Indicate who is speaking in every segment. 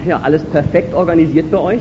Speaker 1: Ja, alles perfekt organisiert bei euch.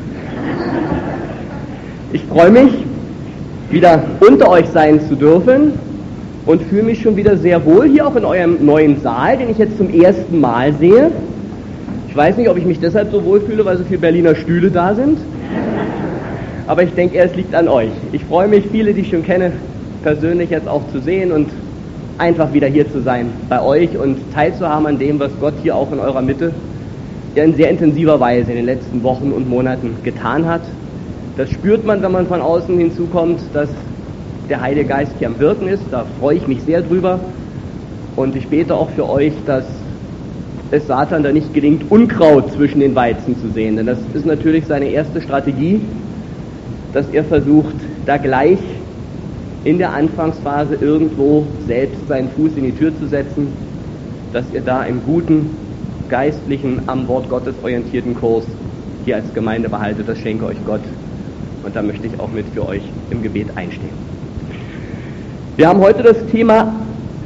Speaker 1: Ich freue mich, wieder unter euch sein zu dürfen und fühle mich schon wieder sehr wohl hier auch in eurem neuen Saal, den ich jetzt zum ersten Mal sehe. Ich weiß nicht, ob ich mich deshalb so wohl fühle, weil so viele Berliner Stühle da sind, aber ich denke, es liegt an euch. Ich freue mich, viele, die ich schon kenne, persönlich jetzt auch zu sehen und einfach wieder hier zu sein bei euch und teilzuhaben an dem, was Gott hier auch in eurer Mitte ja in sehr intensiver Weise in den letzten Wochen und Monaten getan hat. Das spürt man, wenn man von außen hinzukommt, dass der Heilige Geist hier am Wirken ist. Da freue ich mich sehr drüber. Und ich bete auch für euch, dass es Satan da nicht gelingt, Unkraut zwischen den Weizen zu sehen. Denn das ist natürlich seine erste Strategie, dass er versucht, da gleich in der Anfangsphase irgendwo selbst seinen Fuß in die Tür zu setzen, dass ihr da im guten, geistlichen, am Wort Gottes orientierten Kurs hier als Gemeinde behaltet. Das schenke euch Gott. Und da möchte ich auch mit für euch im Gebet einstehen. Wir haben heute das Thema,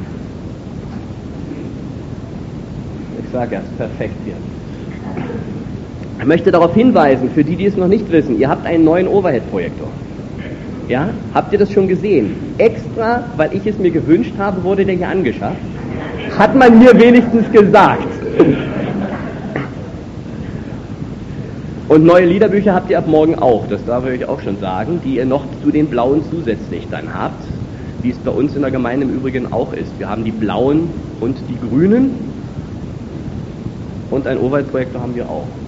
Speaker 1: ich sage erst perfekt hier. Ich möchte darauf hinweisen, für die, die es noch nicht wissen, ihr habt einen neuen Overhead-Projektor. Ja, habt ihr das schon gesehen? Extra, weil ich es mir gewünscht habe, wurde der hier angeschafft. Hat man mir wenigstens gesagt. Und neue Liederbücher habt ihr ab morgen auch, das darf ich euch auch schon sagen, die ihr noch zu den blauen zusätzlich dann habt, wie es bei uns in der Gemeinde im Übrigen auch ist. Wir haben die blauen und die grünen und ein Overhead-Projektor haben wir auch.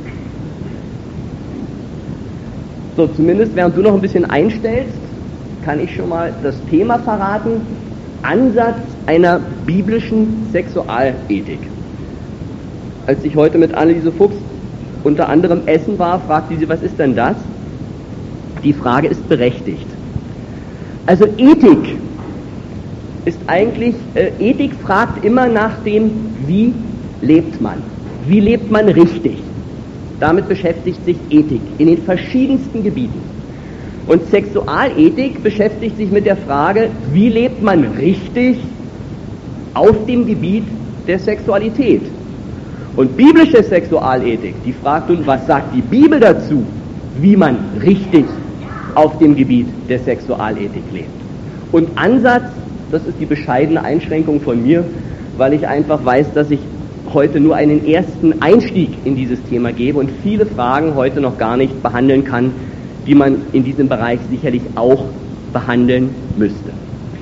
Speaker 1: So, zumindest während du noch ein bisschen einstellst, kann ich schon mal das Thema verraten: Ansatz einer biblischen Sexualethik. Als ich heute mit Anneliese Fuchs unter anderem essen war, fragte sie, was ist denn das? Die Frage ist berechtigt. Also Ethik ist eigentlich, Ethik fragt immer nach dem, wie lebt man? Wie lebt man richtig? Damit beschäftigt sich Ethik in den verschiedensten Gebieten. Und Sexualethik beschäftigt sich mit der Frage, wie lebt man richtig auf dem Gebiet der Sexualität? Und biblische Sexualethik, die fragt nun, was sagt die Bibel dazu, wie man richtig auf dem Gebiet der Sexualethik lebt? Und Ansatz, das ist die bescheidene Einschränkung von mir, weil ich einfach weiß, dass ich heute nur einen ersten Einstieg in dieses Thema gebe und viele Fragen heute noch gar nicht behandeln kann, die man in diesem Bereich sicherlich auch behandeln müsste.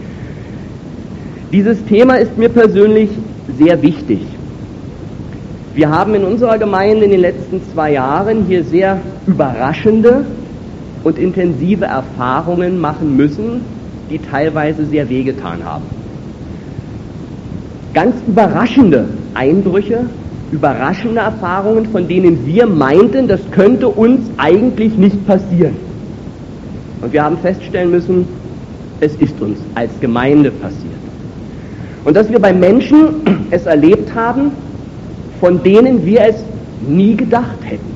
Speaker 1: Dieses Thema ist mir persönlich sehr wichtig. Wir haben in unserer Gemeinde in den letzten 2 Jahren hier sehr überraschende und intensive Erfahrungen machen müssen, die teilweise sehr wehgetan haben. Ganz überraschende Eindrücke, überraschende Erfahrungen, von denen wir meinten, das könnte uns eigentlich nicht passieren. Und wir haben feststellen müssen, es ist uns als Gemeinde passiert. Und dass wir bei Menschen es erlebt haben, von denen wir es nie gedacht hätten.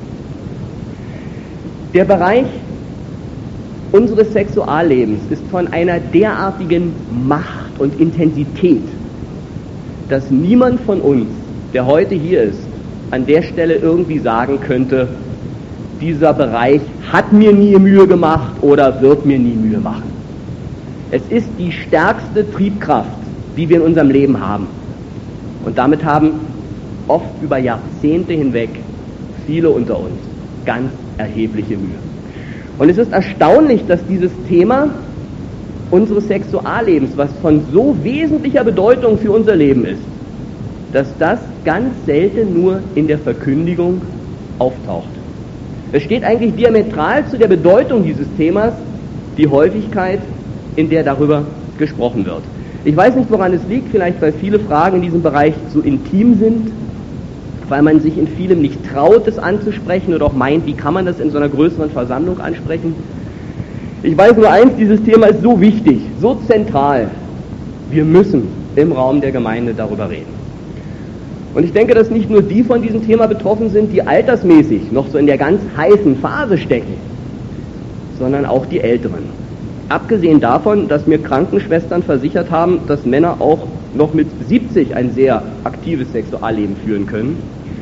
Speaker 1: Der Bereich unseres Sexuallebens ist von einer derartigen Macht und Intensität, dass niemand von uns, der heute hier ist, an der Stelle irgendwie sagen könnte, dieser Bereich hat mir nie Mühe gemacht oder wird mir nie Mühe machen. Es ist die stärkste Triebkraft, die wir in unserem Leben haben. Und damit haben oft über Jahrzehnte hinweg viele unter uns ganz erhebliche Mühe. Und es ist erstaunlich, dass dieses Thema unseres Sexuallebens, was von so wesentlicher Bedeutung für unser Leben ist, dass das ganz selten nur in der Verkündigung auftaucht. Es steht eigentlich diametral zu der Bedeutung dieses Themas die Häufigkeit, in der darüber gesprochen wird. Ich weiß nicht, woran es liegt, vielleicht weil viele Fragen in diesem Bereich so intim sind, weil man sich in vielem nicht traut, es anzusprechen oder auch meint, wie kann man das in so einer größeren Versammlung ansprechen. Ich weiß nur eins, dieses Thema ist so wichtig, so zentral. Wir müssen im Raum der Gemeinde darüber reden. Und ich denke, dass nicht nur die von diesem Thema betroffen sind, die altersmäßig noch so in der ganz heißen Phase stecken, sondern auch die Älteren. Abgesehen davon, dass mir Krankenschwestern versichert haben, dass Männer auch noch mit 70 ein sehr aktives Sexualleben führen können,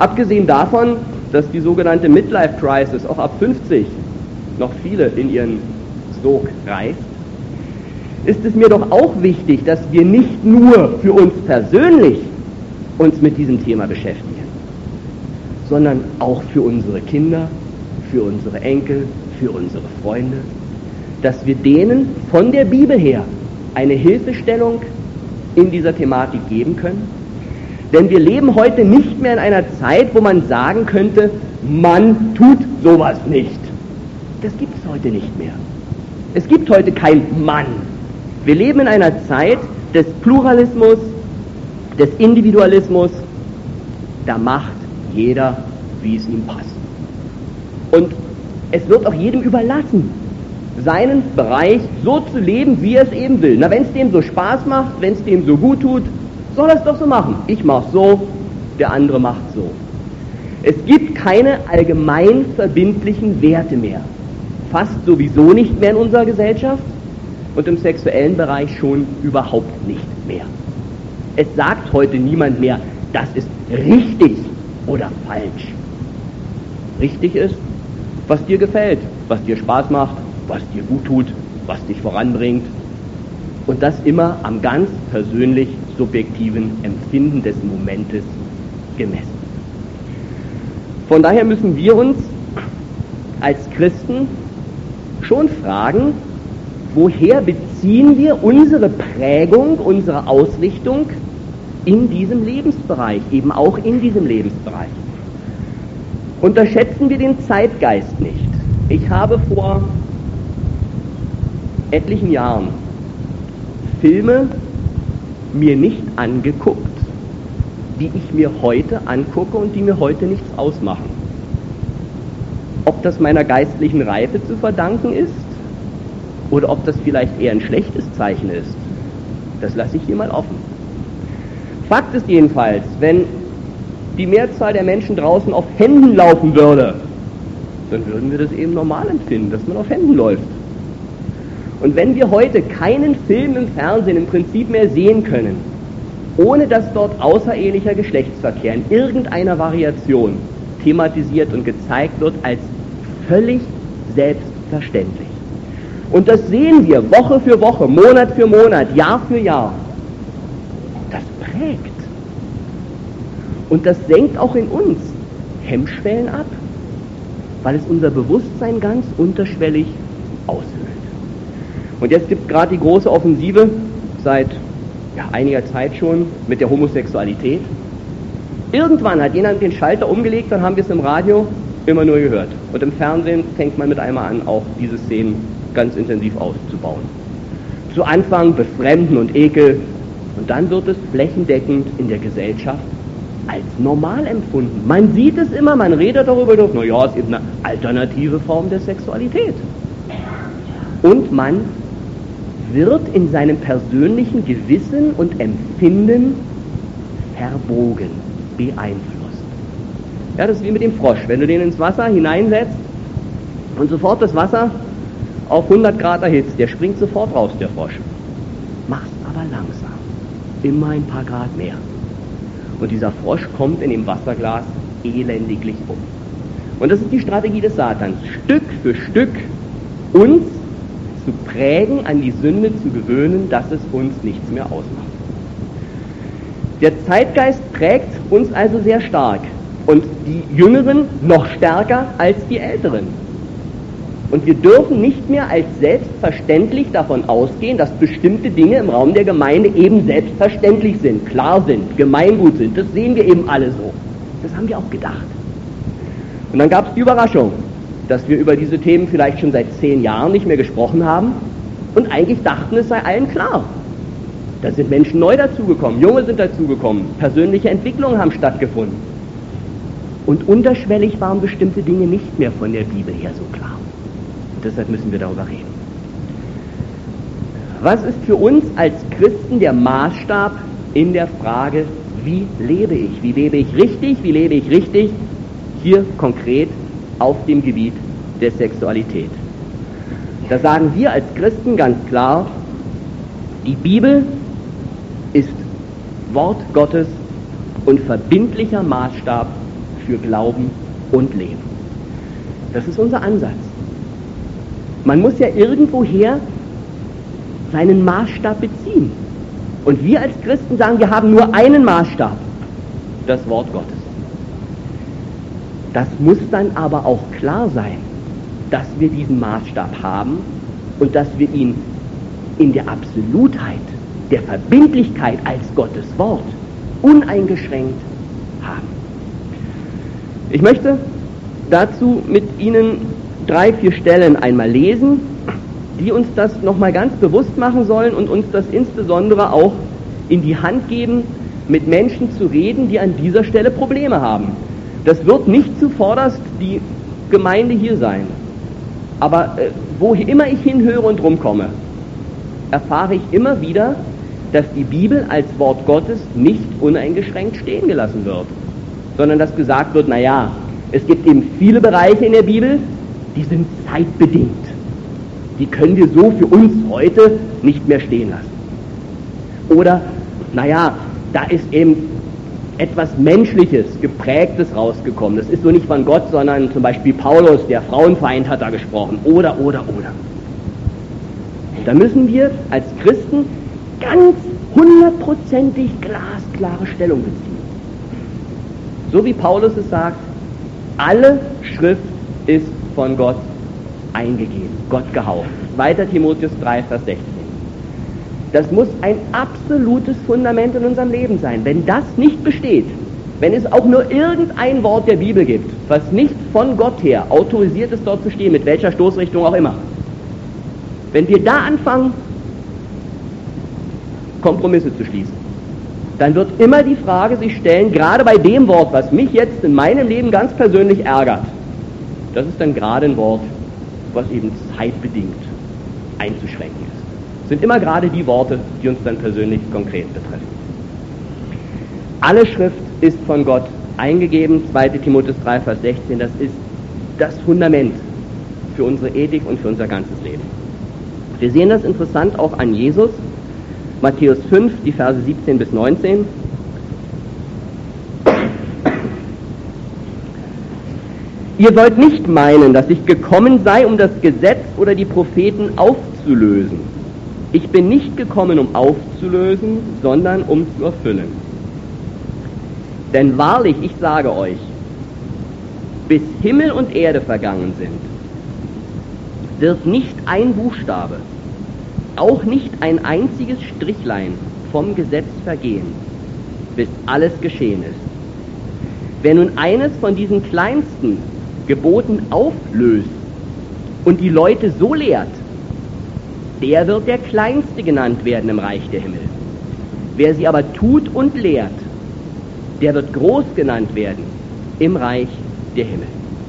Speaker 1: Abgesehen davon, dass die sogenannte Midlife Crisis auch ab 50 noch viele in ihren Sog reißt, ist es mir doch auch wichtig, dass wir nicht nur für uns persönlich uns mit diesem Thema beschäftigen, sondern auch für unsere Kinder, für unsere Enkel, für unsere Freunde, dass wir denen von der Bibel her eine Hilfestellung in dieser Thematik geben können. Denn wir leben heute nicht mehr in einer Zeit, wo man sagen könnte, man tut sowas nicht. Das gibt es heute nicht mehr. Es gibt heute kein Mann. Wir leben in einer Zeit des Pluralismus, des Individualismus. Da macht jeder, wie es ihm passt. Und es wird auch jedem überlassen, seinen Bereich so zu leben, wie er es eben will. Na, wenn es dem so Spaß macht, wenn es dem so gut tut, soll er es doch so machen. Ich mache so, der andere macht so. Es gibt keine allgemein verbindlichen Werte mehr. Fast sowieso nicht mehr in unserer Gesellschaft und im sexuellen Bereich schon überhaupt nicht mehr. Es sagt heute niemand mehr, das ist richtig oder falsch. Richtig ist, was dir gefällt, was dir Spaß macht, was dir gut tut, was dich voranbringt. Und das immer am ganz persönlich subjektiven Empfinden des Momentes gemessen. Von daher müssen wir uns als Christen schon fragen, woher beziehen wir unsere Prägung, unsere Ausrichtung in diesem Lebensbereich, eben auch in diesem Lebensbereich. Unterschätzen wir den Zeitgeist nicht. Ich habe vor etlichen Jahren Filme mir nicht angeguckt, die ich mir heute angucke und die mir heute nichts ausmachen. Ob das meiner geistlichen Reife zu verdanken ist oder ob das vielleicht eher ein schlechtes Zeichen ist, das lasse ich hier mal offen. Fakt ist jedenfalls, wenn die Mehrzahl der Menschen draußen auf Händen laufen würde, dann würden wir das eben normal empfinden, dass man auf Händen läuft. Und wenn wir heute keinen Film im Fernsehen im Prinzip mehr sehen können, ohne dass dort außerehelicher Geschlechtsverkehr in irgendeiner Variation thematisiert und gezeigt wird als völlig selbstverständlich. Und das sehen wir Woche für Woche, Monat für Monat, Jahr für Jahr. Das prägt. Und das senkt auch in uns Hemmschwellen ab, weil es unser Bewusstsein ganz unterschwellig aushöhlt. Und jetzt gibt es gerade die große Offensive seit einiger Zeit schon mit der Homosexualität. Irgendwann hat jemand den Schalter umgelegt, dann haben wir es im Radio immer nur gehört. Und im Fernsehen fängt man mit einmal an, auch diese Szenen ganz intensiv auszubauen. Zu Anfang Befremden und Ekel und dann wird es flächendeckend in der Gesellschaft als normal empfunden. Man sieht es immer, man redet darüber, naja, es ist eben eine alternative Form der Sexualität. Und man wird in seinem persönlichen Gewissen und Empfinden verbogen, beeinflusst. Ja, das ist wie mit dem Frosch. Wenn du den ins Wasser hineinsetzt und sofort das Wasser auf 100 Grad erhitzt, der springt sofort raus, der Frosch. Mach's aber langsam, immer ein paar Grad mehr. Und dieser Frosch kommt in dem Wasserglas elendiglich um. Und das ist die Strategie des Satans, Stück für Stück uns zu prägen, an die Sünde zu gewöhnen, dass es uns nichts mehr ausmacht. Der Zeitgeist prägt uns also sehr stark und die Jüngeren noch stärker als die Älteren. Und wir dürfen nicht mehr als selbstverständlich davon ausgehen, dass bestimmte Dinge im Raum der Gemeinde eben selbstverständlich sind, klar sind, Gemeingut sind. Das sehen wir eben alle so. Das haben wir auch gedacht. Und dann gab es die Überraschung, dass wir über diese Themen vielleicht schon seit 10 Jahren nicht mehr gesprochen haben und eigentlich dachten, es sei allen klar. Da sind Menschen neu dazugekommen, Junge sind dazugekommen, persönliche Entwicklungen haben stattgefunden. Und unterschwellig waren bestimmte Dinge nicht mehr von der Bibel her so klar. Und deshalb müssen wir darüber reden. Was ist für uns als Christen der Maßstab in der Frage, wie lebe ich? Wie lebe ich richtig? Wie lebe ich richtig? Hier konkret auf dem Gebiet der Sexualität. Da sagen wir als Christen ganz klar, die Bibel ist Wort Gottes und verbindlicher Maßstab für Glauben und Leben. Das ist unser Ansatz. Man muss ja irgendwoher seinen Maßstab beziehen. Und wir als Christen sagen, wir haben nur einen Maßstab, das Wort Gottes. Das muss dann aber auch klar sein, dass wir diesen Maßstab haben und dass wir ihn in der Absolutheit, der Verbindlichkeit als Gottes Wort uneingeschränkt haben. Ich möchte dazu mit Ihnen 3, 4 Stellen einmal lesen, die uns das nochmal ganz bewusst machen sollen und uns das insbesondere auch in die Hand geben, mit Menschen zu reden, die an dieser Stelle Probleme haben. Das wird nicht zuvorderst die Gemeinde hier sein. Aber wo immer ich hinhöre und rumkomme, erfahre ich immer wieder, dass die Bibel als Wort Gottes nicht uneingeschränkt stehen gelassen wird, sondern dass gesagt wird, naja, es gibt eben viele Bereiche in der Bibel, die sind zeitbedingt. Die können wir so für uns heute nicht mehr stehen lassen. Oder, naja, da ist eben etwas Menschliches, Geprägtes rausgekommen. Das ist so nicht von Gott, sondern zum Beispiel Paulus, der Frauenfeind, hat da gesprochen. Oder. Da müssen wir als Christen ganz 100%ig glasklare Stellung beziehen. So wie Paulus es sagt, alle Schrift ist von Gott eingegeben, Gott gehaucht. 2. Timotheus 3, Vers 16. Das muss ein absolutes Fundament in unserem Leben sein. Wenn das nicht besteht, wenn es auch nur irgendein Wort der Bibel gibt, was nicht von Gott her autorisiert ist, dort zu stehen, mit welcher Stoßrichtung auch immer, wenn wir da anfangen, Kompromisse zu schließen, dann wird immer die Frage sich stellen, gerade bei dem Wort, was mich jetzt in meinem Leben ganz persönlich ärgert, das ist dann gerade ein Wort, was eben zeitbedingt einzuschränken ist. Das sind immer gerade die Worte, die uns dann persönlich konkret betreffen. Alle Schrift ist von Gott eingegeben, 2. Timotheus 3, Vers 16, das ist das Fundament für unsere Ethik und für unser ganzes Leben. Wir sehen das interessant auch an Jesus, Matthäus 5, die Verse 17 bis 19. Ihr sollt nicht meinen, dass ich gekommen sei, um das Gesetz oder die Propheten aufzulösen. Ich bin nicht gekommen, um aufzulösen, sondern um zu erfüllen. Denn wahrlich, ich sage euch, bis Himmel und Erde vergangen sind, wird nicht ein Buchstabe, auch nicht ein einziges Strichlein vom Gesetz vergehen, bis alles geschehen ist. Wer nun eines von diesen kleinsten Geboten auflöst und die Leute so lehrt, der wird der Kleinste genannt werden im Reich der Himmel. Wer sie aber tut und lehrt, der wird groß genannt werden im Reich der Himmel.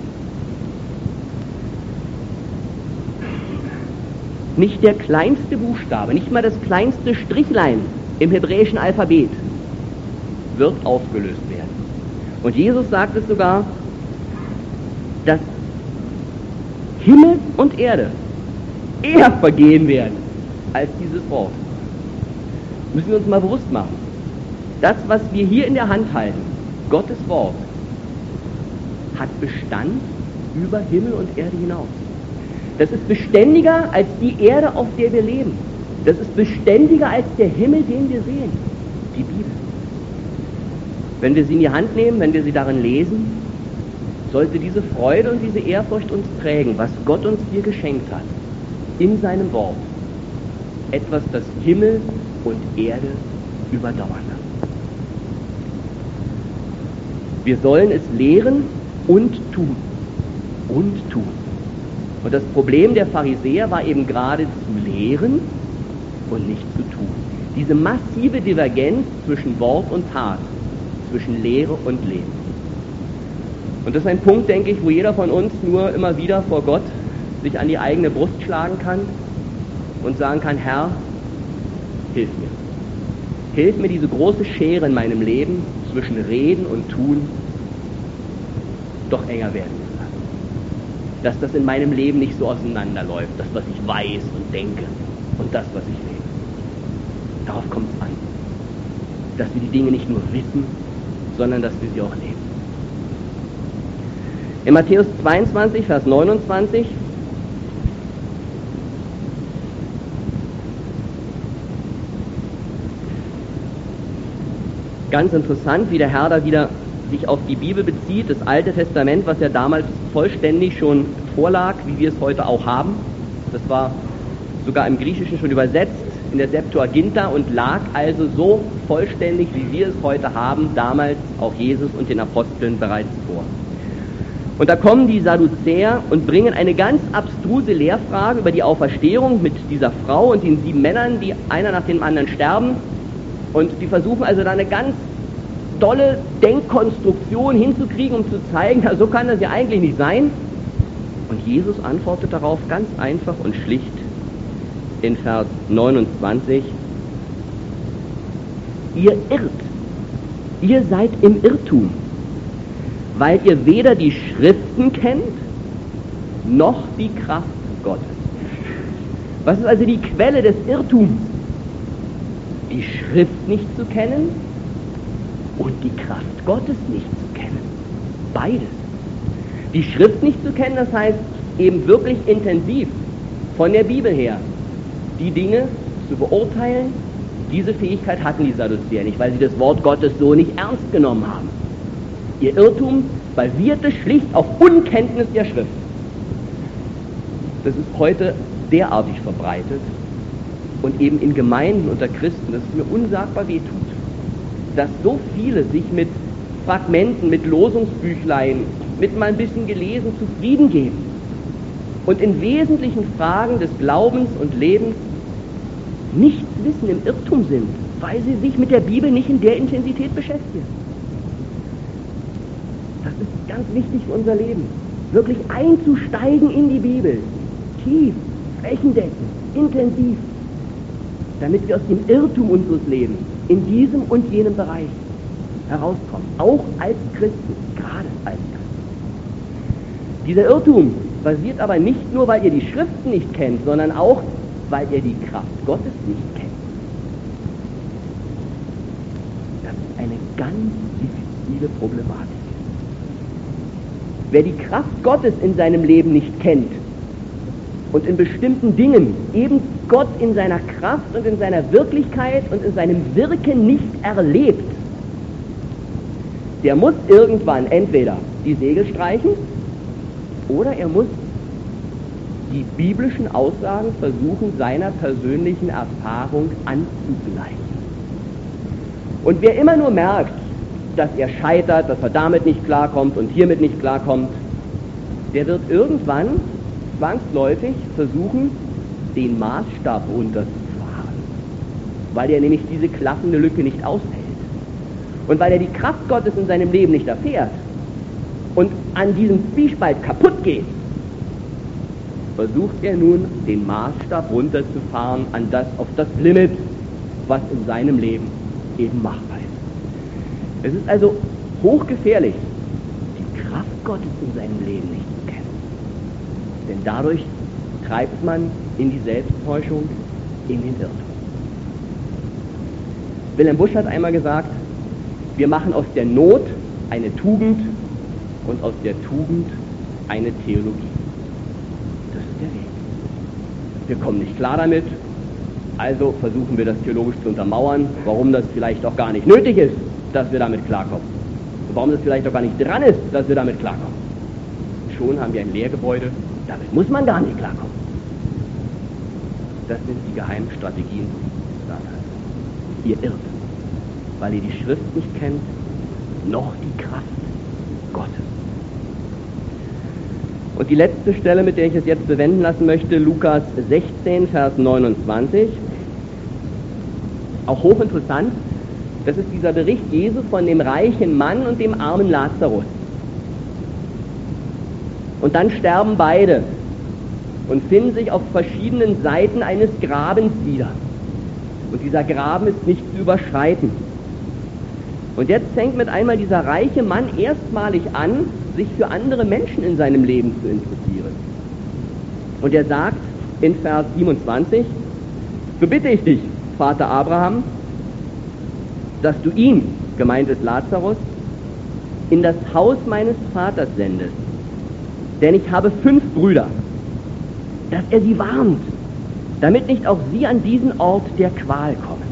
Speaker 1: Nicht der kleinste Buchstabe, nicht mal das kleinste Strichlein im hebräischen Alphabet wird aufgelöst werden. Und Jesus sagt es sogar, dass Himmel und Erde eher vergehen werden als dieses Wort. Müssen wir uns mal bewusst machen. Das, was wir hier in der Hand halten, Gottes Wort, hat Bestand über Himmel und Erde hinaus. Das ist beständiger als die Erde, auf der wir leben. Das ist beständiger als der Himmel, den wir sehen. Die Bibel. Wenn wir sie in die Hand nehmen, wenn wir sie darin lesen, sollte diese Freude und diese Ehrfurcht uns prägen, was Gott uns hier geschenkt hat, in seinem Wort. Etwas, das Himmel und Erde überdauern kann. Wir sollen es lehren und tun. Und tun. Und das Problem der Pharisäer war eben gerade zu lehren und nicht zu tun. Diese massive Divergenz zwischen Wort und Tat, zwischen Lehre und Leben. Und das ist ein Punkt, denke ich, wo jeder von uns nur immer wieder vor Gott sich an die eigene Brust schlagen kann und sagen kann, Herr, hilf mir. Hilf mir, diese große Schere in meinem Leben zwischen Reden und Tun doch enger werden zu lassen. Dass das in meinem Leben nicht so auseinanderläuft, das, was ich weiß und denke und das, was ich lebe. Darauf kommt es an. Dass wir die Dinge nicht nur wissen, sondern dass wir sie auch leben. In Matthäus 22, Vers 29 ganz interessant, wie der Herr da wieder sich auf die Bibel bezieht, das Alte Testament, was ja damals vollständig schon vorlag, wie wir es heute auch haben. Das war sogar im Griechischen schon übersetzt, in der Septuaginta, und lag also so vollständig, wie wir es heute haben, damals auch Jesus und den Aposteln bereits vor. Und da kommen die Sadduzäer und bringen eine ganz abstruse Lehrfrage über die Auferstehung mit dieser Frau und den 7 Männern, die einer nach dem anderen sterben. Und die versuchen also da eine ganz tolle Denkkonstruktion hinzukriegen, um zu zeigen, na, so kann das ja eigentlich nicht sein. Und Jesus antwortet darauf ganz einfach und schlicht in Vers 29: Ihr irrt, ihr seid im Irrtum, weil ihr weder die Schriften kennt, noch die Kraft Gottes. Was ist also die Quelle des Irrtums? Die Schrift nicht zu kennen und die Kraft Gottes nicht zu kennen. Beides. Die Schrift nicht zu kennen, das heißt eben wirklich intensiv von der Bibel her die Dinge zu beurteilen. Diese Fähigkeit hatten die Sadduzäer nicht, weil sie das Wort Gottes so nicht ernst genommen haben. Ihr Irrtum basierte schlicht auf Unkenntnis der Schrift. Das ist heute derartig verbreitet und eben in Gemeinden unter Christen, dass es mir unsagbar wehtut, dass so viele sich mit Fragmenten, mit Losungsbüchlein, mit mal ein bisschen gelesen zufrieden geben und in wesentlichen Fragen des Glaubens und Lebens nichts wissen, im Irrtum sind, weil sie sich mit der Bibel nicht in der Intensität beschäftigen. Das ist ganz wichtig für unser Leben, wirklich einzusteigen in die Bibel, tief, flächendeckend, intensiv, damit wir aus dem Irrtum unseres Lebens in diesem und jenem Bereich herauskommen, auch als Christen, gerade als Christen. Dieser Irrtum basiert aber nicht nur, weil ihr die Schriften nicht kennt, sondern auch, weil ihr die Kraft Gottes nicht kennt. Das ist eine ganz diffizile Problematik. Wer die Kraft Gottes in seinem Leben nicht kennt und in bestimmten Dingen eben Gott in seiner Kraft und in seiner Wirklichkeit und in seinem Wirken nicht erlebt, der muss irgendwann entweder die Segel streichen oder er muss die biblischen Aussagen versuchen, seiner persönlichen Erfahrung anzugleichen. Und wer immer nur merkt, dass er scheitert, dass er damit nicht klarkommt und hiermit nicht klarkommt, der wird irgendwann zwangsläufig versuchen, den Maßstab runterzufahren, weil er nämlich diese klaffende Lücke nicht aushält. Und weil er die Kraft Gottes in seinem Leben nicht erfährt und an diesem Zwiespalt kaputt geht, versucht er nun, den Maßstab runterzufahren auf das Limit, was in seinem Leben eben machbar ist. Es ist also hochgefährlich, die Kraft Gottes in seinem Leben nicht zu kennen. Denn dadurch treibt man in die Selbsttäuschung, in den Irrtum. Wilhelm Busch hat einmal gesagt, wir machen aus der Not eine Tugend und aus der Tugend eine Theologie. Das ist der Weg. Wir kommen nicht klar damit, also versuchen wir das theologisch zu untermauern, warum das vielleicht auch gar nicht nötig ist, dass wir damit klarkommen. Und warum das vielleicht auch gar nicht dran ist, dass wir damit klarkommen. Schon haben wir ein Lehrgebäude, damit muss man gar nicht klarkommen. Das sind die geheimen Strategien Satans. Ihr irrt, weil ihr die Schrift nicht kennt, noch die Kraft Gottes. Und die letzte Stelle, mit der ich es jetzt bewenden lassen möchte, Lukas 16, Vers 29, auch hochinteressant, das ist dieser Bericht Jesu von dem reichen Mann und dem armen Lazarus. Und dann sterben beide und finden sich auf verschiedenen Seiten eines Grabens wieder. Und dieser Graben ist nicht zu überschreiten. Und jetzt fängt mit einmal dieser reiche Mann erstmalig an, sich für andere Menschen in seinem Leben zu interessieren. Und er sagt in Vers 27, so bitte ich dich, Vater Abraham, dass du ihn, gemeint ist Lazarus, in das Haus meines Vaters sendest, denn ich habe 5 Brüder, dass er sie warnt, damit nicht auch sie an diesen Ort der Qual kommen.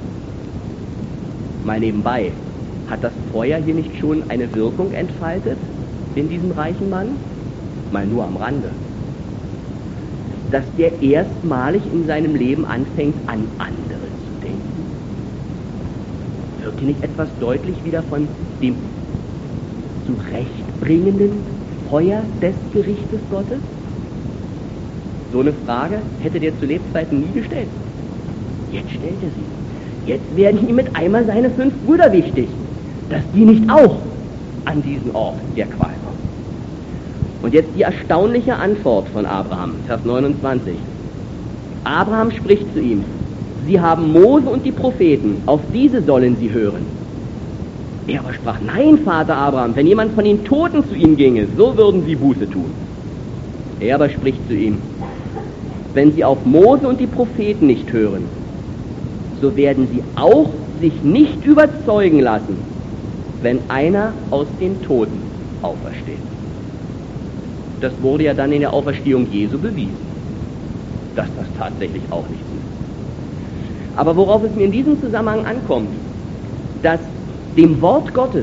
Speaker 1: Mal nebenbei, hat das Feuer hier nicht schon eine Wirkung entfaltet in diesem reichen Mann? Mal nur am Rande. Dass der erstmalig in seinem Leben anfängt, an andere zu denken. Wird hier nicht etwas deutlich wieder von dem zurechtbringenden Feuer des Gerichtes Gottes? So eine Frage hätte der zu Lebzeiten nie gestellt. Jetzt stellt er sie. Jetzt werden ihm mit einmal seine 5 Brüder wichtig, dass die nicht auch an diesen Ort der Qual kommen. Und jetzt die erstaunliche Antwort von Abraham, Vers 29. Abraham spricht zu ihm, sie haben Mose und die Propheten, auf diese sollen sie hören. Er aber sprach, nein, Vater Abraham, wenn jemand von den Toten zu ihnen ginge, so würden sie Buße tun. Er aber spricht zu ihm, wenn sie auf Mose und die Propheten nicht hören, so werden sie auch sich nicht überzeugen lassen, wenn einer aus den Toten aufersteht. Das wurde ja dann in der Auferstehung Jesu bewiesen, dass das tatsächlich auch nicht so ist. Aber worauf es mir in diesem Zusammenhang ankommt, dass dem Wort Gottes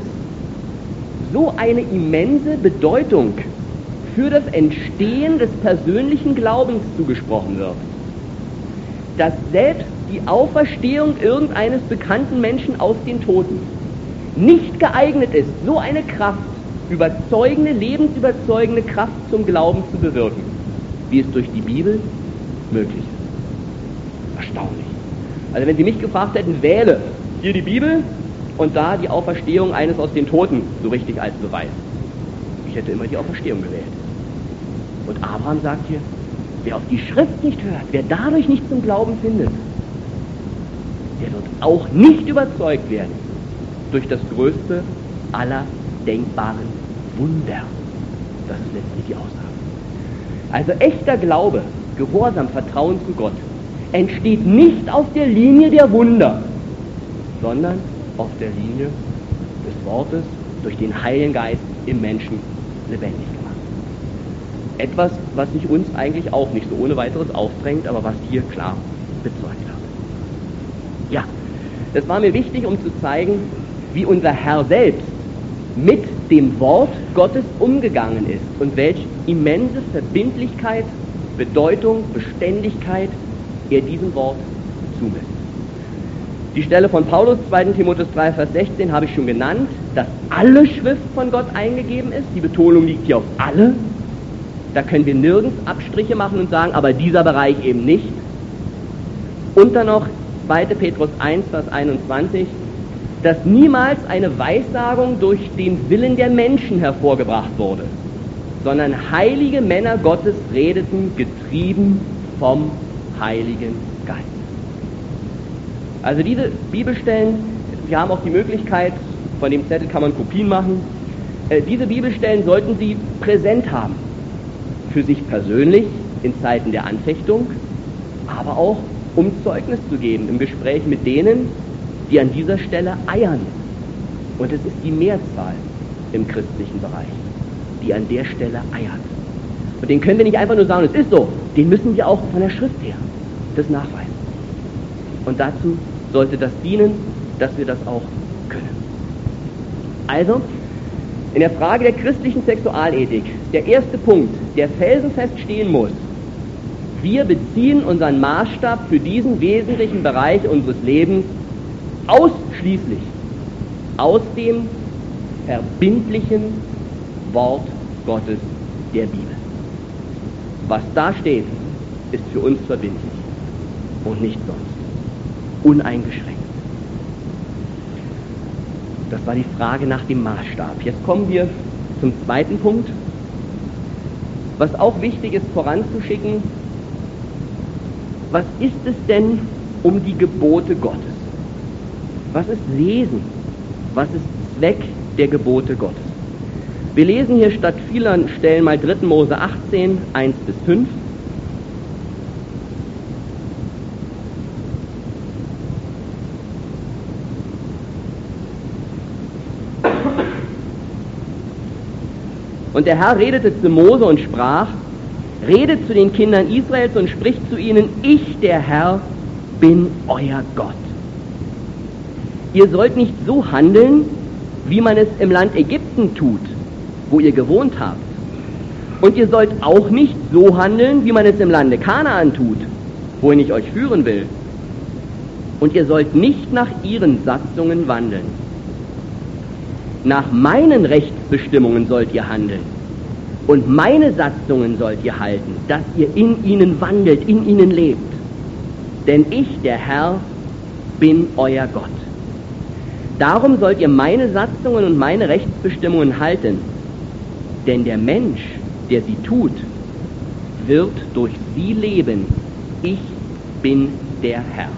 Speaker 1: so eine immense Bedeutung für das Entstehen des persönlichen Glaubens zugesprochen wird, dass selbst die Auferstehung irgendeines bekannten Menschen aus den Toten nicht geeignet ist, so eine Kraft, überzeugende, lebensüberzeugende Kraft zum Glauben zu bewirken, wie es durch die Bibel möglich ist. Erstaunlich. Also wenn Sie mich gefragt hätten, wähle hier die Bibel und da die Auferstehung eines aus den Toten, so richtig als Beweis. Ich hätte immer die Auferstehung gewählt. Und Abraham sagt hier, wer auf die Schrift nicht hört, wer dadurch nicht zum Glauben findet, der wird auch nicht überzeugt werden durch das größte aller denkbaren Wunder. Das ist letztlich die Aussage. Also echter Glaube, Gehorsam, Vertrauen zu Gott, entsteht nicht auf der Linie der Wunder, sondern auf der Linie des Wortes, durch den Heiligen Geist im Menschen lebendig gemacht. Etwas, was sich uns eigentlich auch nicht so ohne weiteres aufdrängt, aber was hier klar bezeugt wird. Ja, das war mir wichtig, um zu zeigen, wie unser Herr selbst mit dem Wort Gottes umgegangen ist und welche immense Verbindlichkeit, Bedeutung, Beständigkeit er diesem Wort zumisst. Die Stelle von Paulus, 2. Timotheus 3, Vers 16, habe ich schon genannt, dass alle Schrift von Gott eingegeben ist. Die Betonung liegt hier auf alle. Da können wir nirgends Abstriche machen und sagen, aber dieser Bereich eben nicht. Und dann noch 2. Petrus 1, Vers 21, dass niemals eine Weissagung durch den Willen der Menschen hervorgebracht wurde, sondern heilige Männer Gottes redeten, getrieben vom Heiligen Geist. Also diese Bibelstellen, wir haben auch die Möglichkeit, von dem Zettel kann man Kopien machen, diese Bibelstellen sollten Sie präsent haben, für sich persönlich in Zeiten der Anfechtung, aber auch um Zeugnis zu geben im Gespräch mit denen, die an dieser Stelle eiern. Und es ist die Mehrzahl im christlichen Bereich, die an der Stelle eiert. Und den können wir nicht einfach nur sagen, es ist so, den müssen wir auch von der Schrift her das nachweisen. Und dazu sollte das dienen, dass wir das auch können. Also, in der Frage der christlichen Sexualethik, der erste Punkt, der felsenfest stehen muss: Wir beziehen unseren Maßstab für diesen wesentlichen Bereich unseres Lebens ausschließlich aus dem verbindlichen Wort Gottes, der Bibel. Was da steht, ist für uns verbindlich und nicht sonst. Uneingeschränkt. Das war die Frage nach dem Maßstab. Jetzt kommen wir zum zweiten Punkt. Was auch wichtig ist voranzuschicken, was ist es denn um die Gebote Gottes? Was ist Wesen? Was ist Zweck der Gebote Gottes? Wir lesen hier statt vieler Stellen mal 3. Mose 18, 1 bis 5. Und der Herr redete zu Mose und sprach, redet zu den Kindern Israels und spricht zu ihnen, ich, der Herr, bin euer Gott. Ihr sollt nicht so handeln, wie man es im Land Ägypten tut, wo ihr gewohnt habt. Und ihr sollt auch nicht so handeln, wie man es im Lande Kanaan tut, wohin ich euch führen will. Und ihr sollt nicht nach ihren Satzungen wandeln. Nach meinen Rechtsbestimmungen sollt ihr handeln. Und meine Satzungen sollt ihr halten, dass ihr in ihnen wandelt, in ihnen lebt. Denn ich, der Herr, bin euer Gott. Darum sollt ihr meine Satzungen und meine Rechtsbestimmungen halten. Denn der Mensch, der sie tut, wird durch sie leben. Ich bin der Herr.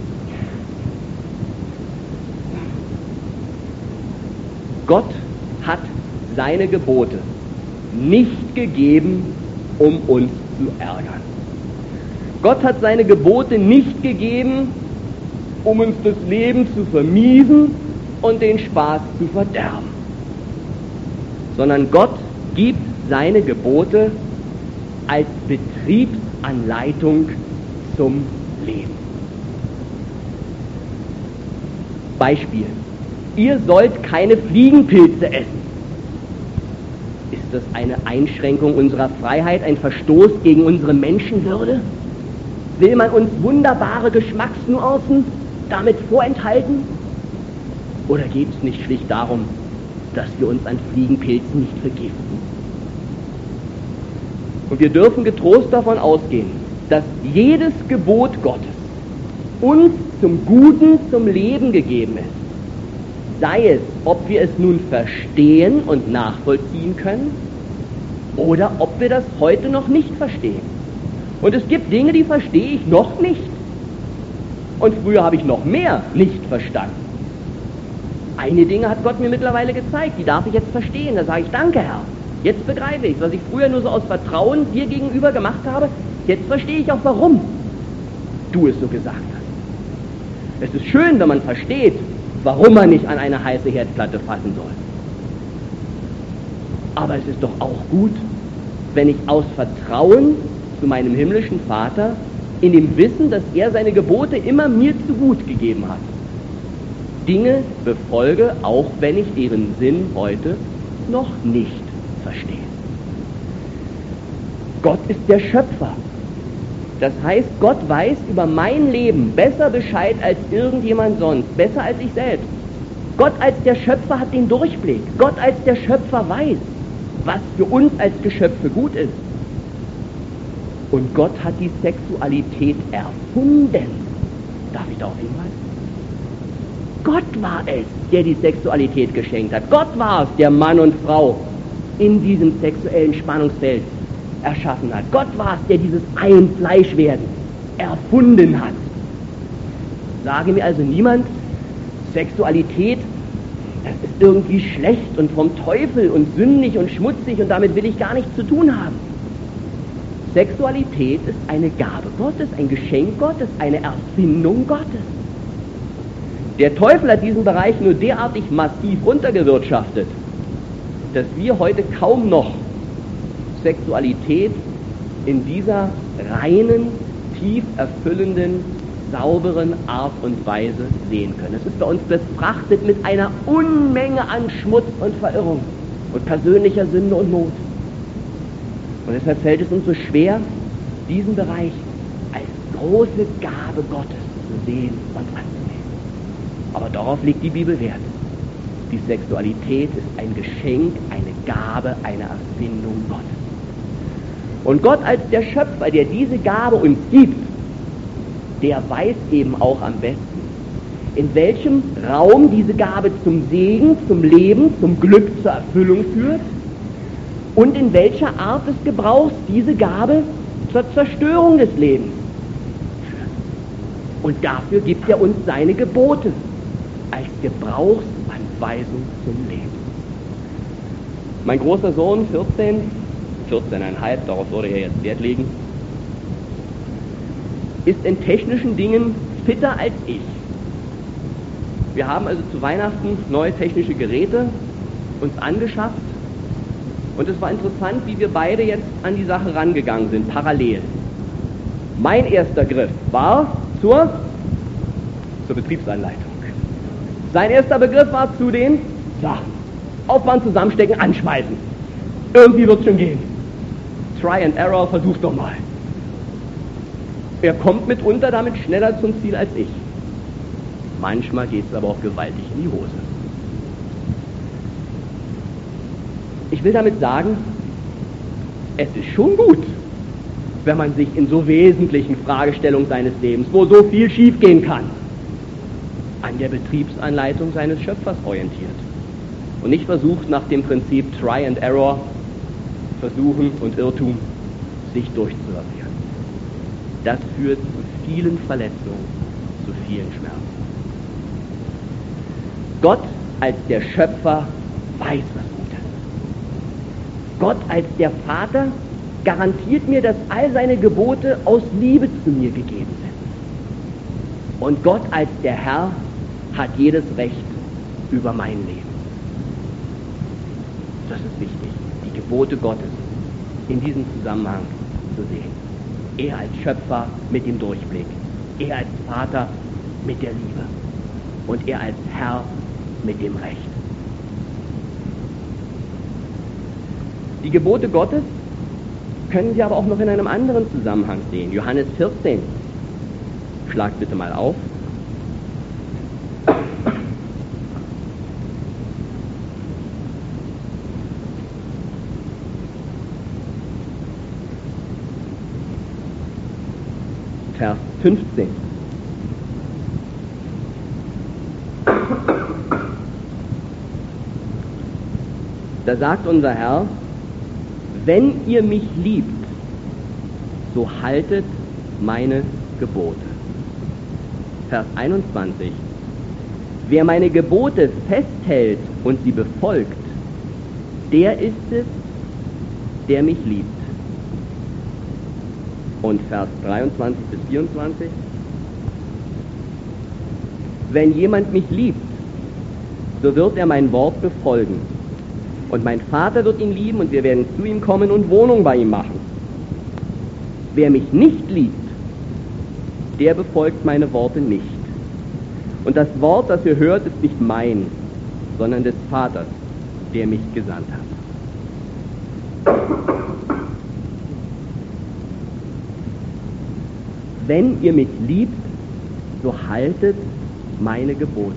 Speaker 1: Gott hat seine Gebote nicht gegeben, um uns zu ärgern. Gott hat seine Gebote nicht gegeben, um uns das Leben zu vermiesen und den Spaß zu verderben. Sondern Gott gibt seine Gebote als Betriebsanleitung zum Leben. Beispiel. Ihr sollt keine Fliegenpilze essen. Ist das eine Einschränkung unserer Freiheit, ein Verstoß gegen unsere Menschenwürde? Will man uns wunderbare Geschmacksnuancen damit vorenthalten? Oder geht es nicht schlicht darum, dass wir uns an Fliegenpilzen nicht vergiften? Und wir dürfen getrost davon ausgehen, dass jedes Gebot Gottes uns zum Guten, zum Leben gegeben ist. Sei es, ob wir es nun verstehen und nachvollziehen können, oder ob wir das heute noch nicht verstehen. Und es gibt Dinge, die verstehe ich noch nicht. Und früher habe ich noch mehr nicht verstanden. Einige Dinge hat Gott mir mittlerweile gezeigt, die darf ich jetzt verstehen. Da sage ich, danke Herr, jetzt begreife ich, was ich früher nur so aus Vertrauen dir gegenüber gemacht habe, jetzt verstehe ich auch, warum du es so gesagt hast. Es ist schön, wenn man versteht, warum man nicht an eine heiße Herdplatte fassen soll. Aber es ist doch auch gut, wenn ich aus Vertrauen zu meinem himmlischen Vater, in dem Wissen, dass er seine Gebote immer mir zu gut gegeben hat, Dinge befolge, auch wenn ich deren Sinn heute noch nicht verstehe. Gott ist der Schöpfer. Das heißt, Gott weiß über mein Leben besser Bescheid als irgendjemand sonst, besser als ich selbst. Gott als der Schöpfer hat den Durchblick. Gott als der Schöpfer weiß, was für uns als Geschöpfe gut ist. Und Gott hat die Sexualität erfunden. Darf ich darauf hinweisen? Gott war es, der die Sexualität geschenkt hat. Gott war es, der Mann und Frau in diesem sexuellen Spannungsfeld erschaffen hat. Gott war es, der dieses ein Fleischwerden erfunden hat. Sage mir also niemand, Sexualität, das ist irgendwie schlecht und vom Teufel und sündig und schmutzig und damit will ich gar nichts zu tun haben. Sexualität ist eine Gabe Gottes, ein Geschenk Gottes, eine Erfindung Gottes. Der Teufel hat diesen Bereich nur derartig massiv runtergewirtschaftet, dass wir heute kaum noch Sexualität in dieser reinen, tief erfüllenden, sauberen Art und Weise sehen können. Es ist bei uns befrachtet mit einer Unmenge an Schmutz und Verirrung und persönlicher Sünde und Not. Und deshalb fällt es uns so schwer, diesen Bereich als große Gabe Gottes zu sehen und anzunehmen. Aber darauf legt die Bibel Wert. Die Sexualität ist ein Geschenk, eine Gabe, eine Erfindung Gottes. Und Gott als der Schöpfer, der diese Gabe uns gibt, der weiß eben auch am besten, in welchem Raum diese Gabe zum Segen, zum Leben, zum Glück, zur Erfüllung führt und in welcher Art des Gebrauchs diese Gabe zur Zerstörung des Lebens führt. Und dafür gibt er uns seine Gebote als Gebrauchsanweisung zum Leben. Mein großer Sohn, 14,5, darauf würde er jetzt Wert legen, ist in technischen Dingen fitter als ich. Wir haben also zu Weihnachten neue technische Geräte uns angeschafft Und es war interessant, wie wir beide jetzt an die Sache rangegangen sind, parallel. Mein erster Griff war zur Betriebsanleitung. Sein erster Begriff war zu den Sachen. Aufwand zusammenstecken, anschmeißen. Irgendwie wird es schon gehen. Try and Error, versuch doch mal. Er kommt mitunter damit schneller zum Ziel als ich. Manchmal geht es aber auch gewaltig in die Hose. Ich will damit sagen, es ist schon gut, wenn man sich in so wesentlichen Fragestellungen seines Lebens, wo so viel schiefgehen kann, an der Betriebsanleitung seines Schöpfers orientiert und nicht versucht, nach dem Prinzip Try and Error, Versuchen und Irrtum, sich durchzuagieren. Das führt zu vielen Verletzungen, zu vielen Schmerzen. Gott als der Schöpfer weiß, was gut ist. Gott als der Vater garantiert mir, dass all seine Gebote aus Liebe zu mir gegeben sind. Und Gott als der Herr hat jedes Recht über mein Leben. Das ist wichtig, die Gebote Gottes in diesem Zusammenhang zu sehen. Er als Schöpfer mit dem Durchblick, er als Vater mit der Liebe und er als Herr mit dem Recht. Die Gebote Gottes können Sie aber auch noch in einem anderen Zusammenhang sehen. Johannes 14. Schlagt bitte mal auf. Vers 15. Da sagt unser Herr, wenn ihr mich liebt, so haltet meine Gebote. Vers 21. Wer meine Gebote festhält und sie befolgt, der ist es, der mich liebt. Und Vers 23 bis 24. Wenn jemand mich liebt, so wird er mein Wort befolgen. Und mein Vater wird ihn lieben und wir werden zu ihm kommen und Wohnung bei ihm machen. Wer mich nicht liebt, der befolgt meine Worte nicht. Und das Wort, das ihr hört, ist nicht mein, sondern des Vaters, der mich gesandt hat. Wenn ihr mich liebt, so haltet meine Gebote.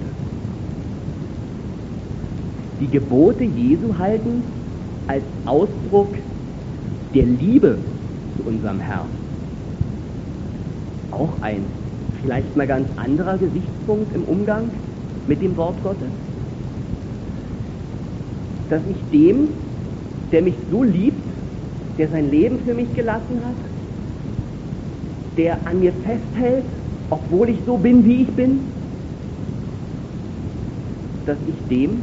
Speaker 1: Die Gebote Jesu halten als Ausdruck der Liebe zu unserem Herrn. Auch ein vielleicht mal ganz anderer Gesichtspunkt im Umgang mit dem Wort Gottes. Dass ich dem, der mich so liebt, der sein Leben für mich gelassen hat, der an mir festhält, obwohl ich so bin, wie ich bin, dass ich dem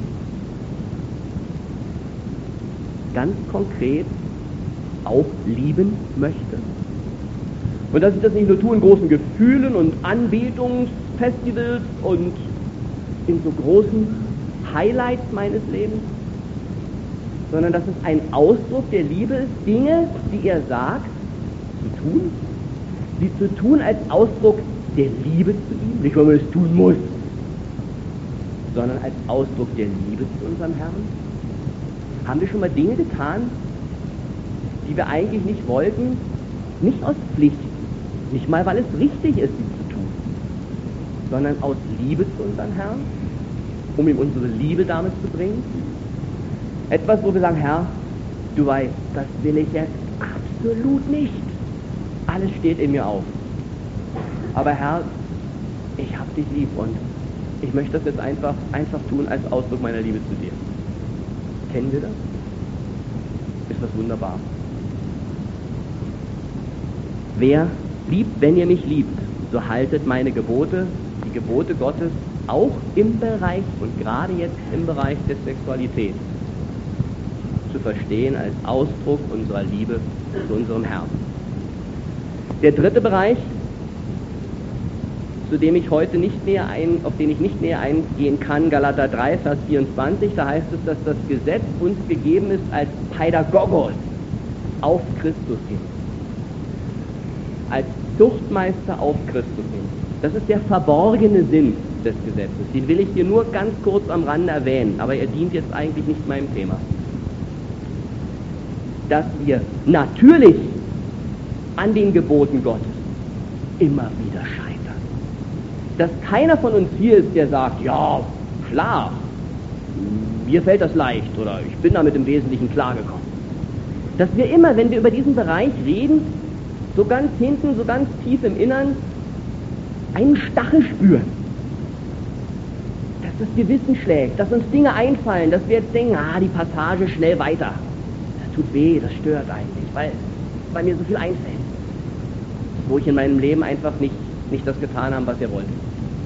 Speaker 1: ganz konkret auch lieben möchte. Und dass ich das nicht nur tue in großen Gefühlen und Anbetungsfestivals und in so großen Highlights meines Lebens, sondern dass es ein Ausdruck der Liebe ist, Dinge, die er sagt, zu tun, sie zu tun als Ausdruck der Liebe zu ihm, nicht weil man es tun muss, sondern als Ausdruck der Liebe zu unserem Herrn. Haben wir schon mal Dinge getan, die wir eigentlich nicht wollten, nicht aus Pflicht, nicht mal weil es richtig ist, sie zu tun, sondern aus Liebe zu unserem Herrn, um ihm unsere Liebe damit zu bringen? Etwas, wo wir sagen, Herr, du weißt, das will ich jetzt absolut nicht. Alles steht in mir auf. Aber Herr, ich hab dich lieb und ich möchte das jetzt einfach tun als Ausdruck meiner Liebe zu dir. Kennen wir das? Ist das wunderbar. Wer liebt, wenn ihr mich liebt, so haltet meine Gebote, die Gebote Gottes, auch im Bereich und gerade jetzt im Bereich der Sexualität zu verstehen als Ausdruck unserer Liebe zu unserem Herrn. Der dritte Bereich, auf den ich nicht näher eingehen kann, Galater 3, Vers 24, da heißt es, dass das Gesetz uns gegeben ist als Pädagogos auf Christus hin. Als Zuchtmeister auf Christus hin. Das ist der verborgene Sinn des Gesetzes. Den will ich hier nur ganz kurz am Rande erwähnen, aber er dient jetzt eigentlich nicht meinem Thema. Dass wir natürlich an den Geboten Gottes immer wieder scheitern. Dass keiner von uns hier ist, der sagt, ja, klar, mir fällt das leicht oder ich bin damit im Wesentlichen klargekommen. Dass wir immer, wenn wir über diesen Bereich reden, so ganz hinten, so ganz tief im Innern, einen Stachel spüren. Dass das Gewissen schlägt, dass uns Dinge einfallen, dass wir jetzt denken, die Passage schnell weiter. Das tut weh, das stört eigentlich, weil mir so viel einfällt. Wo ich in meinem Leben einfach nicht das getan habe, was er wollte.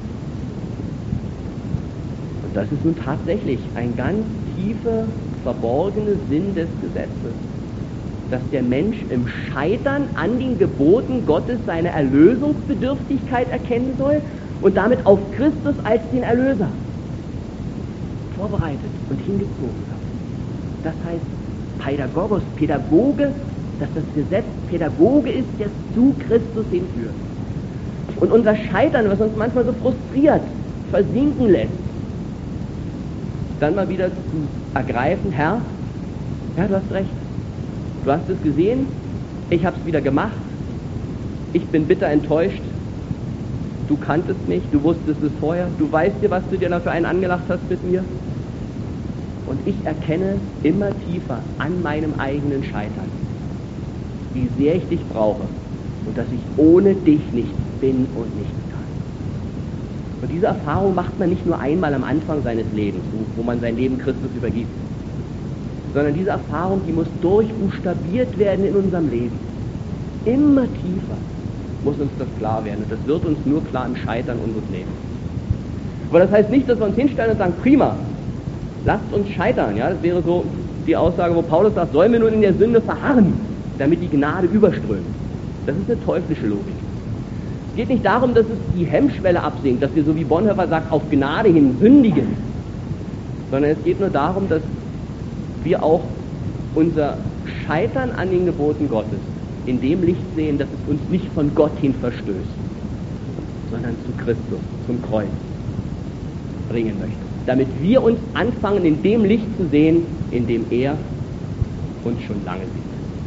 Speaker 1: Und das ist nun tatsächlich ein ganz tiefer, verborgener Sinn des Gesetzes. Dass der Mensch im Scheitern an den Geboten Gottes seine Erlösungsbedürftigkeit erkennen soll und damit auf Christus als den Erlöser vorbereitet und hingezogen wird. Das heißt Pädagogos, Pädagoge, dass das Gesetz Pädagoge ist, der zu Christus hinführt. Und unser Scheitern, was uns manchmal so frustriert, versinken lässt, dann mal wieder zu ergreifen, Herr, ja, du hast recht, du hast es gesehen, ich habe es wieder gemacht, ich bin bitter enttäuscht, du kanntest mich, du wusstest es vorher, du weißt dir, was du dir da für einen angelacht hast mit mir. Und ich erkenne immer tiefer an meinem eigenen Scheitern, wie sehr ich dich brauche und dass ich ohne dich nichts bin und nichts kann. Und diese Erfahrung macht man nicht nur einmal am Anfang seines Lebens, wo man sein Leben Christus übergibt, sondern diese Erfahrung, die muss durchbuchstabiert werden in unserem Leben. Immer tiefer muss uns das klar werden und das wird uns nur klar im Scheitern unseres Lebens. Aber das heißt nicht, dass wir uns hinstellen und sagen, prima, lasst uns scheitern. Ja, das wäre so die Aussage, wo Paulus sagt, sollen wir nun in der Sünde verharren, damit die Gnade überströmt. Das ist eine teuflische Logik. Es geht nicht darum, dass es die Hemmschwelle absinkt, dass wir, so wie Bonhoeffer sagt, auf Gnade hin sündigen, sondern es geht nur darum, dass wir auch unser Scheitern an den Geboten Gottes in dem Licht sehen, dass es uns nicht von Gott hin verstößt, sondern zu Christus, zum Kreuz bringen möchte. Damit wir uns anfangen, in dem Licht zu sehen, in dem er uns schon lange sieht.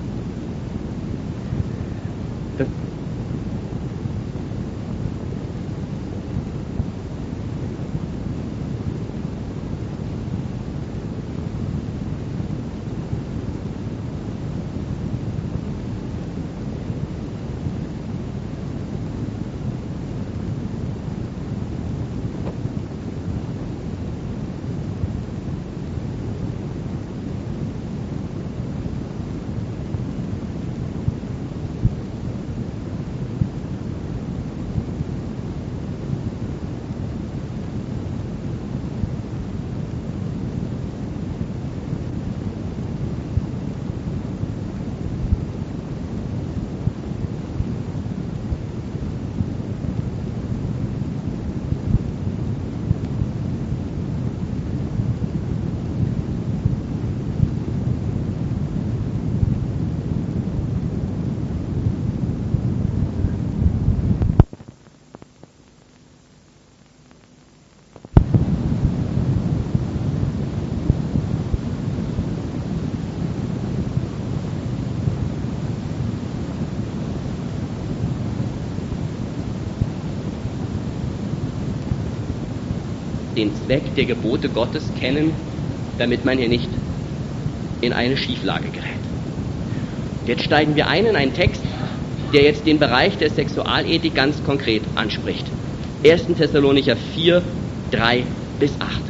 Speaker 1: Den Zweck der Gebote Gottes kennen, damit man hier nicht in eine Schieflage gerät. Jetzt steigen wir ein in einen Text, der jetzt den Bereich der Sexualethik ganz konkret anspricht. 1. Thessalonicher 4, 3 bis 8.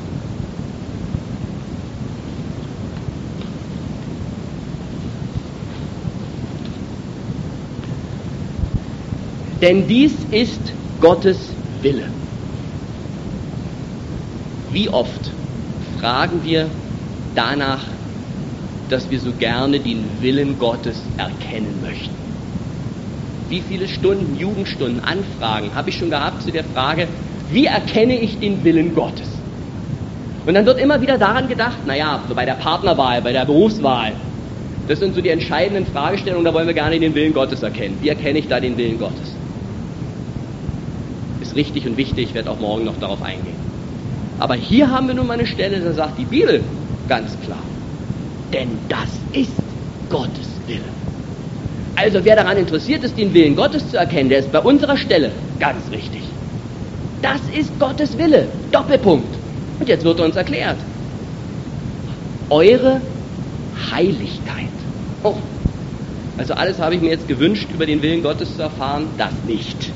Speaker 1: Denn dies ist Gottes Wille. Wie oft fragen wir danach, dass wir so gerne den Willen Gottes erkennen möchten? wie viele Stunden, Jugendstunden, Anfragen habe ich schon gehabt zu der Frage, wie erkenne ich den Willen Gottes? Und dann wird immer wieder daran gedacht, naja, so bei der Partnerwahl, bei der Berufswahl, das sind so die entscheidenden Fragestellungen, da wollen wir gerne den Willen Gottes erkennen. Wie erkenne ich da den Willen Gottes? Ist richtig und wichtig, ich werde auch morgen noch darauf eingehen. Aber hier haben wir nun mal eine Stelle, da sagt die Bibel ganz klar, denn das ist Gottes Wille. Also wer daran interessiert ist, den Willen Gottes zu erkennen, der ist bei unserer Stelle ganz richtig. Das ist Gottes Wille, Doppelpunkt. Und jetzt wird uns erklärt, eure Heiligkeit. Oh, also alles habe ich mir jetzt gewünscht, über den Willen Gottes zu erfahren, das nicht.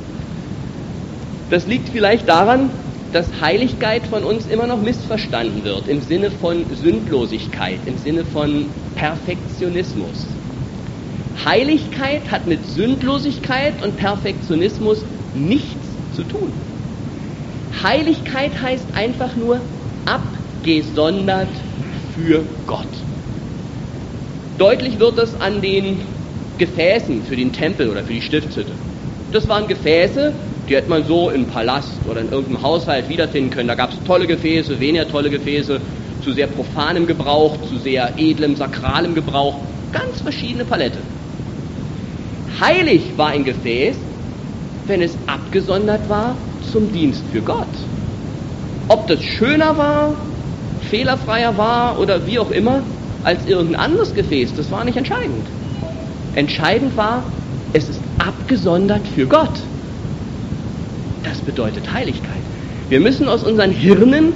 Speaker 1: Das liegt vielleicht daran, dass Heiligkeit von uns immer noch missverstanden wird, im Sinne von Sündlosigkeit, im Sinne von Perfektionismus. Heiligkeit hat mit Sündlosigkeit und Perfektionismus nichts zu tun. Heiligkeit heißt einfach nur abgesondert für Gott. Deutlich wird das an den Gefäßen für den Tempel oder für die Stiftshütte. Das waren Gefäße, die hätte man so im Palast oder in irgendeinem Haushalt wiederfinden können. Da gab es tolle Gefäße, weniger tolle Gefäße, zu sehr profanem Gebrauch, zu sehr edlem, sakralem Gebrauch. Ganz verschiedene Palette. Heilig war ein Gefäß, wenn es abgesondert war zum Dienst für Gott. Ob das schöner war, fehlerfreier war oder wie auch immer, als irgendein anderes Gefäß, das war nicht entscheidend. Entscheidend war, es ist abgesondert für Gott. Das bedeutet Heiligkeit. Wir müssen aus unseren Hirnen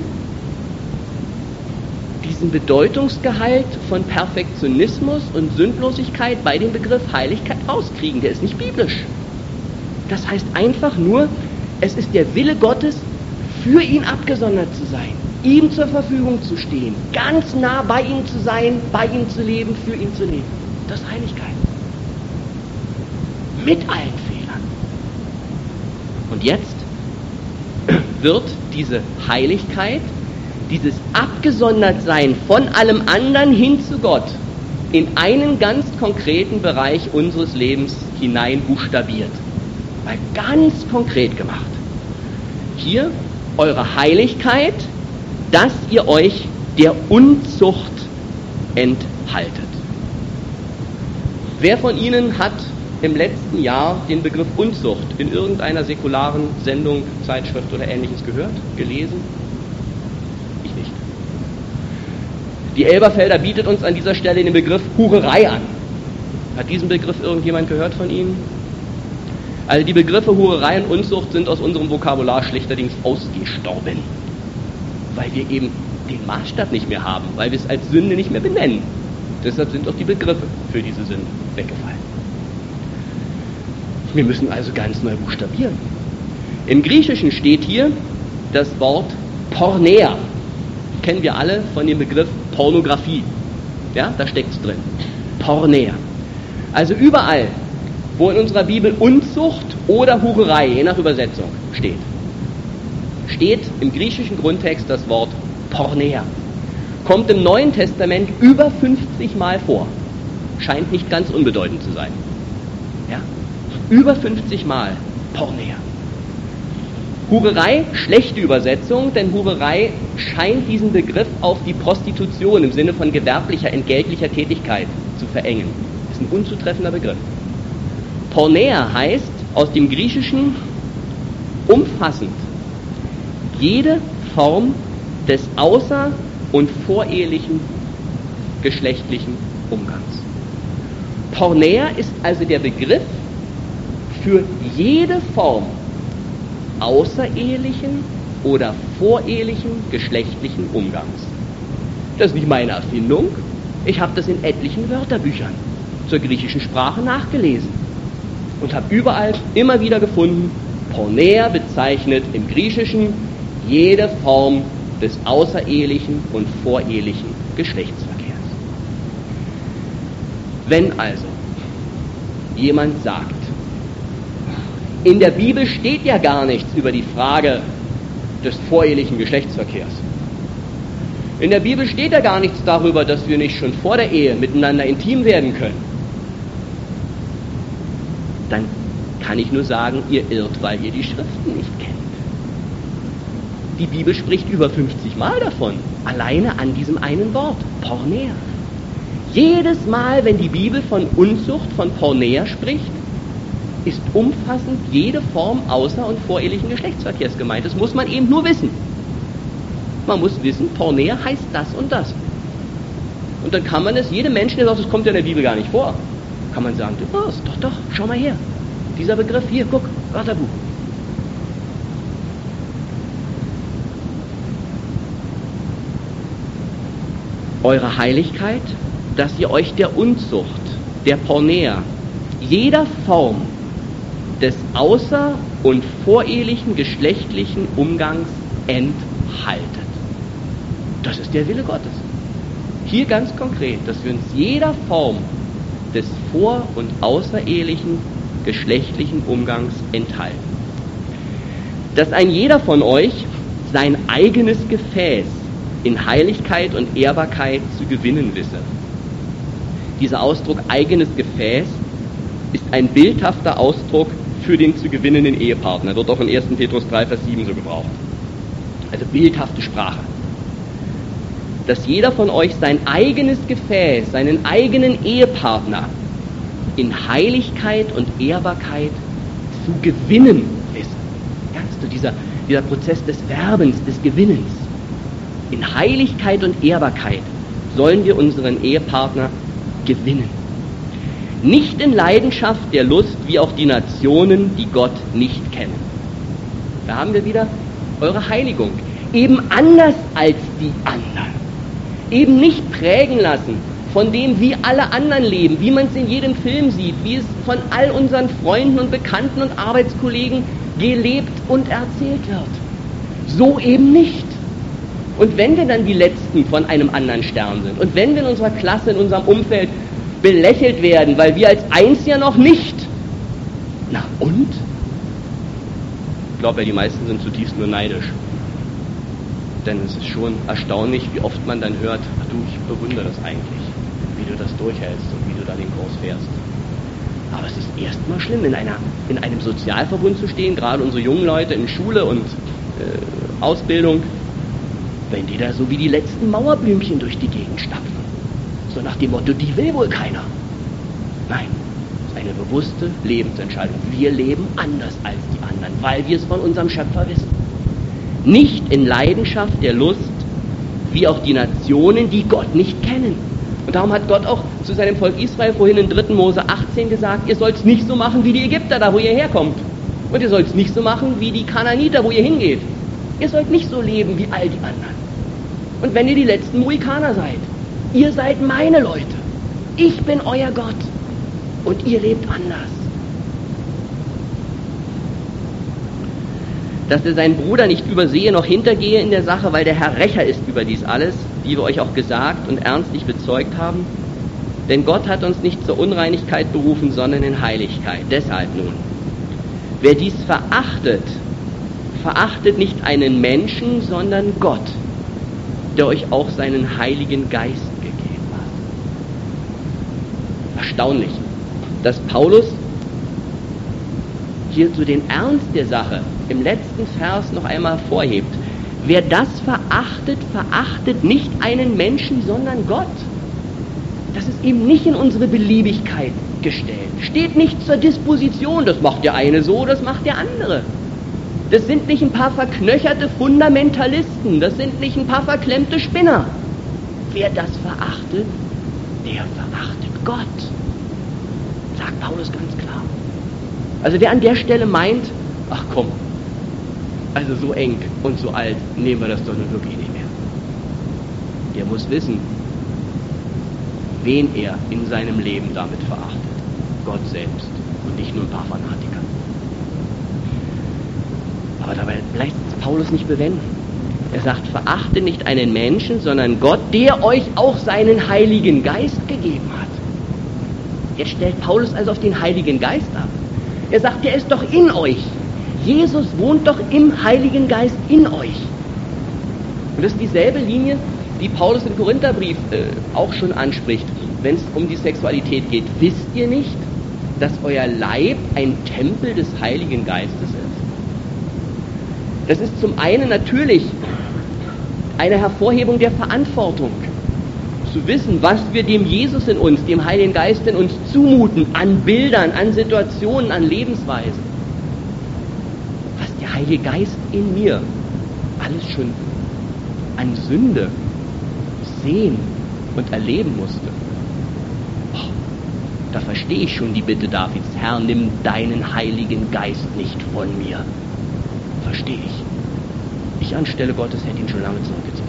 Speaker 1: diesen Bedeutungsgehalt von Perfektionismus und Sündlosigkeit bei dem Begriff Heiligkeit rauskriegen. Der ist nicht biblisch. Das heißt einfach nur, es ist der Wille Gottes, für ihn abgesondert zu sein, ihm zur Verfügung zu stehen, ganz nah bei ihm zu sein, bei ihm zu leben, für ihn zu leben. Das ist Heiligkeit. Mit allen Fehlern. Und jetzt wird diese Heiligkeit, dieses Abgesondertsein von allem anderen hin zu Gott, in einen ganz konkreten Bereich unseres Lebens hinein buchstabiert. Mal ganz konkret gemacht. Hier eure Heiligkeit, dass ihr euch der Unzucht enthaltet. Wer von Ihnen hat im letzten Jahr den Begriff Unzucht in irgendeiner säkularen Sendung, Zeitschrift oder Ähnliches gehört, gelesen? Ich nicht. Die Elberfelder bietet uns an dieser Stelle den Begriff Hurerei an. Hat diesen Begriff irgendjemand gehört von Ihnen? Also die Begriffe Hurerei und Unzucht sind aus unserem Vokabular schlechterdings ausgestorben, weil wir eben den Maßstab nicht mehr haben, weil wir es als Sünde nicht mehr benennen. Deshalb sind auch die Begriffe für diese Sünde weggefallen. Wir müssen also ganz neu buchstabieren. Im Griechischen steht hier das Wort Porneia. Kennen wir alle von dem Begriff Pornografie. Ja, da steckt es drin. Porneia. Also überall, wo in unserer Bibel Unzucht oder Hurerei, je nach Übersetzung, steht im griechischen Grundtext das Wort Porneia. Kommt im Neuen Testament über 50 Mal vor. Scheint nicht ganz unbedeutend zu sein. Ja? Über 50 Mal Porneia. Hurerei, schlechte Übersetzung, denn Hurerei scheint diesen Begriff auf die Prostitution im Sinne von gewerblicher, entgeltlicher Tätigkeit zu verengen. Das ist ein unzutreffender Begriff. Porneia heißt aus dem Griechischen umfassend jede Form des außer- und vorehelichen geschlechtlichen Umgangs. Porneia ist also der Begriff für jede Form außerehelichen oder vorehelichen geschlechtlichen Umgangs. Das ist nicht meine Erfindung. Ich habe das in etlichen Wörterbüchern zur griechischen Sprache nachgelesen und habe überall immer wieder gefunden, Porneia bezeichnet im Griechischen jede Form des außerehelichen und vorehelichen Geschlechtsverkehrs. Wenn also jemand sagt, in der Bibel steht ja gar nichts über die Frage des vorehelichen Geschlechtsverkehrs. In der Bibel steht ja gar nichts darüber, dass wir nicht schon vor der Ehe miteinander intim werden können. dann kann ich nur sagen, ihr irrt, weil ihr die Schriften nicht kennt. Die Bibel spricht über 50 Mal davon, alleine an diesem einen Wort, Porneia. Jedes Mal, wenn die Bibel von Unzucht, von Porneia spricht, ist umfassend jede Form außer- und vorehelichen Geschlechtsverkehrs gemeint. Das muss man eben nur wissen. Man muss wissen, Porneia heißt das und das. Und dann kann man es, jedem Menschen, der sagt, das kommt ja in der Bibel gar nicht vor, kann man sagen, oh, doch, schau mal her. Dieser Begriff, hier, guck, Wörterbuch. Eure Heiligkeit, dass ihr euch der Unzucht, der Porneia, jeder Form des außer- und vorehelichen geschlechtlichen Umgangs enthaltet. Das ist der Wille Gottes. Hier ganz konkret, dass wir uns jeder Form des vor- und außerehelichen geschlechtlichen Umgangs enthalten. Dass ein jeder von euch sein eigenes Gefäß in Heiligkeit und Ehrbarkeit zu gewinnen wisse. Dieser Ausdruck eigenes Gefäß ist ein bildhafter Ausdruck für den zu gewinnenden Ehepartner, wird auch in 1. Petrus 3, Vers 7 so gebraucht. Also bildhafte Sprache. Dass jeder von euch sein eigenes Gefäß, seinen eigenen Ehepartner in Heiligkeit und Ehrbarkeit zu gewinnen wisse. Ja, also dieser Prozess des Werbens, des Gewinnens. In Heiligkeit und Ehrbarkeit sollen wir unseren Ehepartner gewinnen. Nicht in Leidenschaft der Lust, wie auch die Nationen, die Gott nicht kennen. Da haben wir wieder eure Heiligung. Eben anders als die anderen. Eben nicht prägen lassen von dem, wie alle anderen leben, wie man es in jedem Film sieht, wie es von all unseren Freunden und Bekannten und Arbeitskollegen gelebt und erzählt wird. So eben nicht. Und wenn wir dann die Letzten von einem anderen Stern sind und wenn wir in unserer Klasse, in unserem Umfeld belächelt werden, weil wir als eins ja noch nicht. Na und? Ich glaube ja, die meisten sind zutiefst nur neidisch. Denn es ist schon erstaunlich, wie oft man dann hört, ach du, ich bewundere das eigentlich, wie du das durchhältst und wie du da den Kurs fährst. Aber es ist erstmal schlimm, in einem Sozialverbund zu stehen, gerade unsere jungen Leute in Schule und Ausbildung, wenn die da so wie die letzten Mauerblümchen durch die Gegend stapfen. So nach dem Motto, die will wohl keiner. Nein, es ist eine bewusste Lebensentscheidung. Wir leben anders als die anderen, weil wir es von unserem Schöpfer wissen. Nicht in Leidenschaft der Lust, wie auch die Nationen, die Gott nicht kennen. Und darum hat Gott auch zu seinem Volk Israel vorhin in 3. Mose 18 gesagt, ihr sollt es nicht so machen wie die Ägypter, da wo ihr herkommt. Und ihr sollt es nicht so machen wie die Kanaaniter, wo ihr hingeht. Ihr sollt nicht so leben wie all die anderen. Und wenn ihr die letzten Mohikaner seid, ihr seid meine Leute. Ich bin euer Gott. Und ihr lebt anders. Dass er seinen Bruder nicht übersehe noch hintergehe in der Sache, weil der Herr Rächer ist über dies alles, wie wir euch auch gesagt und ernstlich bezeugt haben. Denn Gott hat uns nicht zur Unreinigkeit berufen, sondern in Heiligkeit. Deshalb nun, wer dies verachtet, verachtet nicht einen Menschen, sondern Gott, der euch auch seinen Heiligen Geist gegeben hat. Erstaunlich, dass Paulus hier so den Ernst der Sache im letzten Vers noch einmal hervorhebt. Wer das verachtet, verachtet nicht einen Menschen, sondern Gott. Das ist eben nicht in unsere Beliebigkeit gestellt. Steht nicht zur Disposition, das macht der eine so, das macht der andere. Das sind nicht ein paar verknöcherte Fundamentalisten, das sind nicht ein paar verklemmte Spinner. Wer das verachtet, der verachtet Gott. Sagt Paulus ganz klar. Also wer an der Stelle meint, ach komm, also so eng und so alt nehmen wir das doch nun wirklich nicht mehr. Der muss wissen, wen er in seinem Leben damit verachtet. Gott selbst und nicht nur ein paar Fanatiker. Aber dabei lässt Paulus nicht bewenden. Er sagt, verachte nicht einen Menschen, sondern Gott, der euch auch seinen Heiligen Geist gegeben hat. Jetzt stellt Paulus also auf den Heiligen Geist ab. Er sagt, der ist doch in euch. Jesus wohnt doch im Heiligen Geist in euch. Und das ist dieselbe Linie, die Paulus im Korintherbrief auch schon anspricht, wenn es um die Sexualität geht. Wisst ihr nicht, dass euer Leib ein Tempel des Heiligen Geistes ist? Das ist zum einen natürlich eine Hervorhebung der Verantwortung. Zu wissen, was wir dem Jesus in uns, dem Heiligen Geist in uns zumuten, an Bildern, an Situationen, an Lebensweisen. Was der Heilige Geist in mir alles schon an Sünde sehen und erleben musste. Oh, da verstehe ich schon die Bitte Davids: Herr, nimm deinen Heiligen Geist nicht von mir. Verstehe ich. Ich anstelle Gottes hätte ihn schon lange zurückgezogen.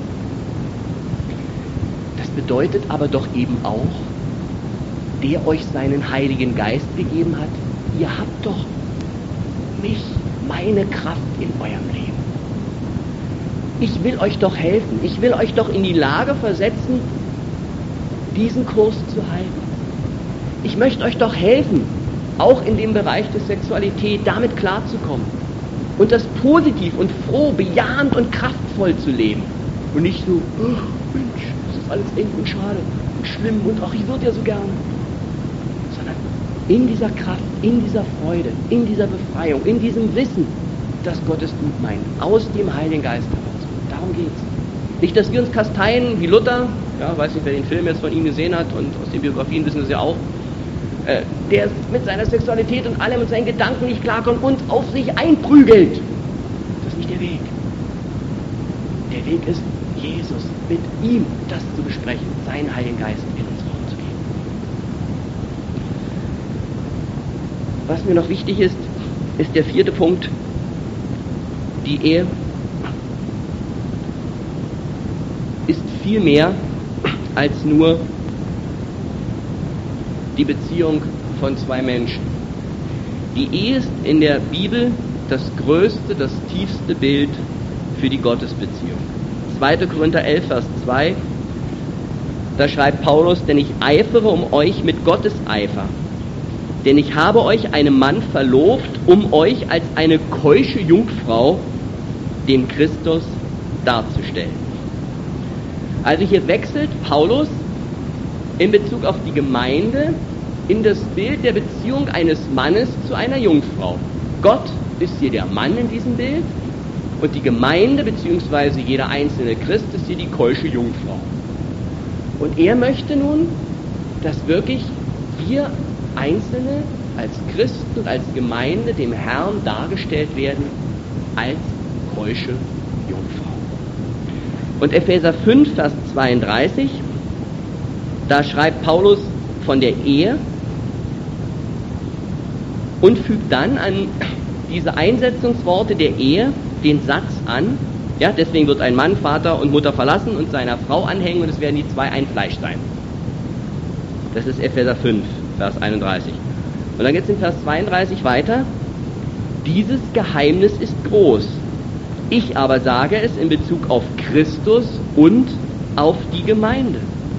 Speaker 1: Das bedeutet aber doch eben auch, der euch seinen Heiligen Geist gegeben hat, ihr habt doch mich, meine Kraft in eurem Leben. Ich will euch doch helfen, ich will euch doch in die Lage versetzen, diesen Kurs zu halten. Ich möchte euch doch helfen, auch in dem Bereich der Sexualität damit klarzukommen und das positiv und froh, bejahend und kraftvoll zu leben und nicht so, oh, Mensch, das ist alles eng und schade und schlimm und ach, ich würde ja so gerne, sondern in dieser Kraft, in dieser Freude, in dieser Befreiung, in diesem Wissen, dass Gott es gut meint, aus dem Heiligen Geist heraus. Darum geht's. Nicht, dass wir uns kasteien wie Luther, ja, weiß nicht, wer den Film jetzt von ihm gesehen hat, und aus den Biografien wissen wir es ja auch, der mit seiner Sexualität und allem und seinen Gedanken nicht klarkommt und auf sich einprügelt. Das ist nicht der Weg. Der Weg ist, Jesus, mit ihm das zu besprechen, seinen Heiligen Geist in uns Raum zu geben. Was mir noch wichtig ist, ist der 4. Punkt, die Ehe ist viel mehr als nur die Beziehung von zwei Menschen. Die Ehe ist in der Bibel das größte, das tiefste Bild für die Gottesbeziehung. 2. Korinther 11, Vers 2, da schreibt Paulus: Denn ich eifere um euch mit Gottes Eifer, denn ich habe euch einem Mann verlobt, um euch als eine keusche Jungfrau dem Christus darzustellen. Also hier wechselt Paulus in Bezug auf die Gemeinde in das Bild der Beziehung eines Mannes zu einer Jungfrau. Gott ist hier der Mann in diesem Bild und die Gemeinde bzw. jeder einzelne Christ ist hier die keusche Jungfrau. Und er möchte nun, dass wirklich wir Einzelne als Christen und als Gemeinde dem Herrn dargestellt werden als keusche Jungfrau. Und Epheser 5, Vers 32, da schreibt Paulus von der Ehe und fügt dann an diese Einsetzungsworte der Ehe den Satz an, ja, deswegen wird ein Mann Vater und Mutter verlassen und seiner Frau anhängen und es werden die zwei ein Fleisch sein. Das ist Epheser 5, Vers 31. Und dann geht es in Vers 32 weiter. Dieses Geheimnis ist groß. Ich aber sage es in Bezug auf Christus und auf die Gemeinde.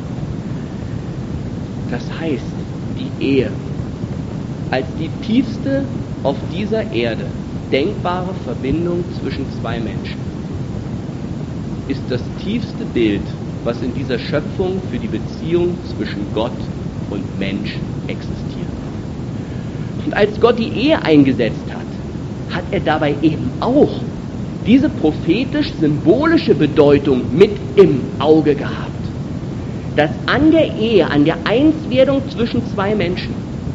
Speaker 1: Das heißt, die Ehe als die tiefste auf dieser Erde denkbare Verbindung zwischen zwei Menschen ist das tiefste Bild, was in dieser Schöpfung für die Beziehung zwischen Gott und Mensch existiert. Und als Gott die Ehe eingesetzt hat, hat er dabei eben auch diese prophetisch-symbolische Bedeutung mit im Auge gehabt. Dass an der Ehe, an der Einswerdung zwischen zwei Menschen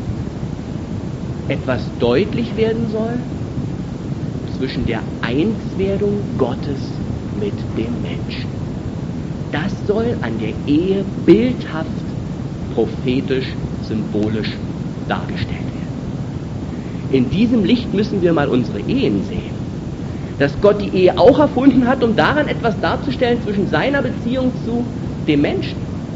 Speaker 1: etwas deutlich werden soll zwischen der Einswerdung Gottes mit dem Menschen. Das soll an der Ehe bildhaft, prophetisch, symbolisch dargestellt werden. In diesem Licht müssen wir mal unsere Ehen sehen. Dass Gott die Ehe auch erfunden hat, um daran etwas darzustellen zwischen seiner Beziehung zu dem Menschen.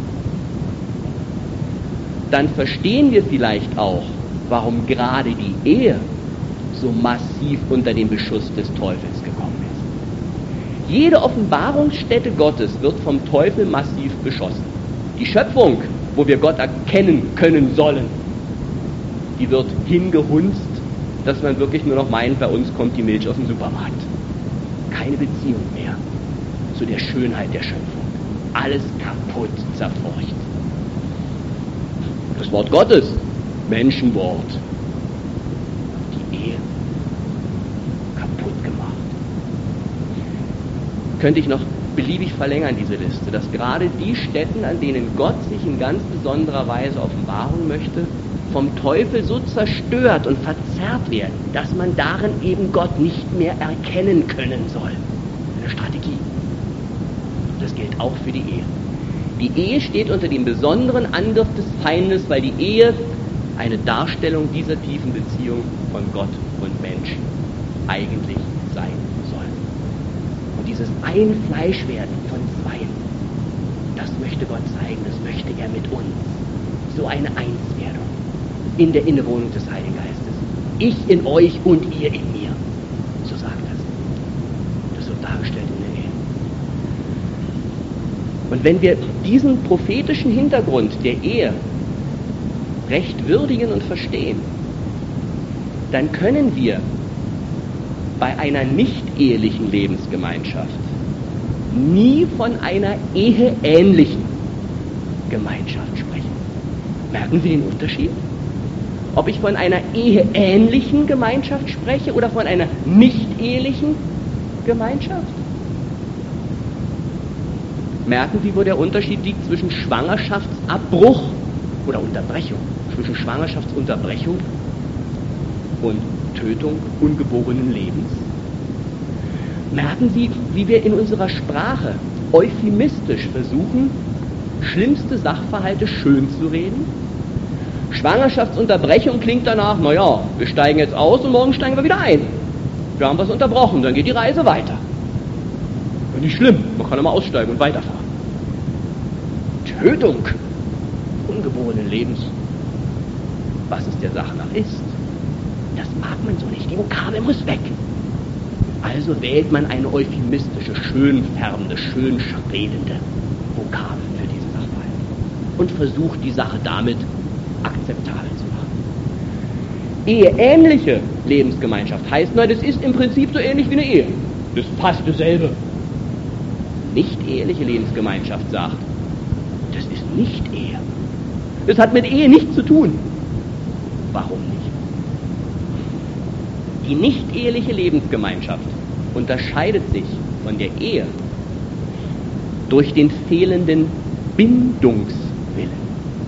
Speaker 1: Dann verstehen wir vielleicht auch, warum gerade die Ehe so massiv unter den Beschuss des Teufels gekommen ist. Jede Offenbarungsstätte Gottes wird vom Teufel massiv beschossen. Die Schöpfung, wo wir Gott erkennen können sollen, die wird hingehunzt, dass man wirklich nur noch meint, bei uns kommt die Milch aus dem Supermarkt. Keine Beziehung mehr zu der Schönheit der Schöpfung. Alles kaputt, zerfurcht. Das Wort Gottes Menschenwort. Die Ehe kaputt gemacht. Könnte ich noch beliebig verlängern, diese Liste, dass gerade die Stätten, an denen Gott sich in ganz besonderer Weise offenbaren möchte, vom Teufel so zerstört und verzerrt werden, dass man darin eben Gott nicht mehr erkennen können soll. Eine Strategie. Das gilt auch für die Ehe. Die Ehe steht unter dem besonderen Angriff des Feindes, weil die Ehe eine Darstellung dieser tiefen Beziehung von Gott und Menschen eigentlich sein soll. Und dieses Einfleischwerden von Zweien, das möchte Gott zeigen, das möchte er mit uns. So eine Einswerdung in der Innewohnung des Heiligen Geistes. Ich in euch und ihr in mir. So sagt das. Das wird dargestellt in der Ehe. Und wenn wir diesen prophetischen Hintergrund der Ehe recht würdigen und verstehen, dann können wir bei einer nicht-ehelichen Lebensgemeinschaft nie von einer eheähnlichen Gemeinschaft sprechen. Merken Sie den Unterschied? Ob ich von einer eheähnlichen Gemeinschaft spreche oder von einer nicht-ehelichen Gemeinschaft? Merken Sie, wo der Unterschied liegt zwischen Schwangerschaftsabbruch oder Unterbrechung, zwischen Schwangerschaftsunterbrechung und Tötung ungeborenen Lebens? Merken Sie, wie wir in unserer Sprache euphemistisch versuchen, schlimmste Sachverhalte schön zu reden? Schwangerschaftsunterbrechung klingt danach, naja, wir steigen jetzt aus und morgen steigen wir wieder ein. Wir haben was unterbrochen, dann geht die Reise weiter. Ja, nicht schlimm, man kann immer aussteigen und weiterfahren. Tötung ungeborenen Lebens, was es der Sache nach ist, das mag man so nicht, die Vokabel muss weg. Also wählt man eine euphemistische, schön färbende, schön redende Vokabel für diese Sachverhalte und versucht die Sache damit akzeptabel zu machen. Eheähnliche Lebensgemeinschaft heißt, na, das ist im Prinzip so ähnlich wie eine Ehe. Das ist fast dasselbe. Nicht-eheliche Lebensgemeinschaft sagt, das ist nicht Ehe. Das hat mit Ehe nichts zu tun. Warum nicht? Die nicht-eheliche Lebensgemeinschaft unterscheidet sich von der Ehe durch den fehlenden Bindungswillen.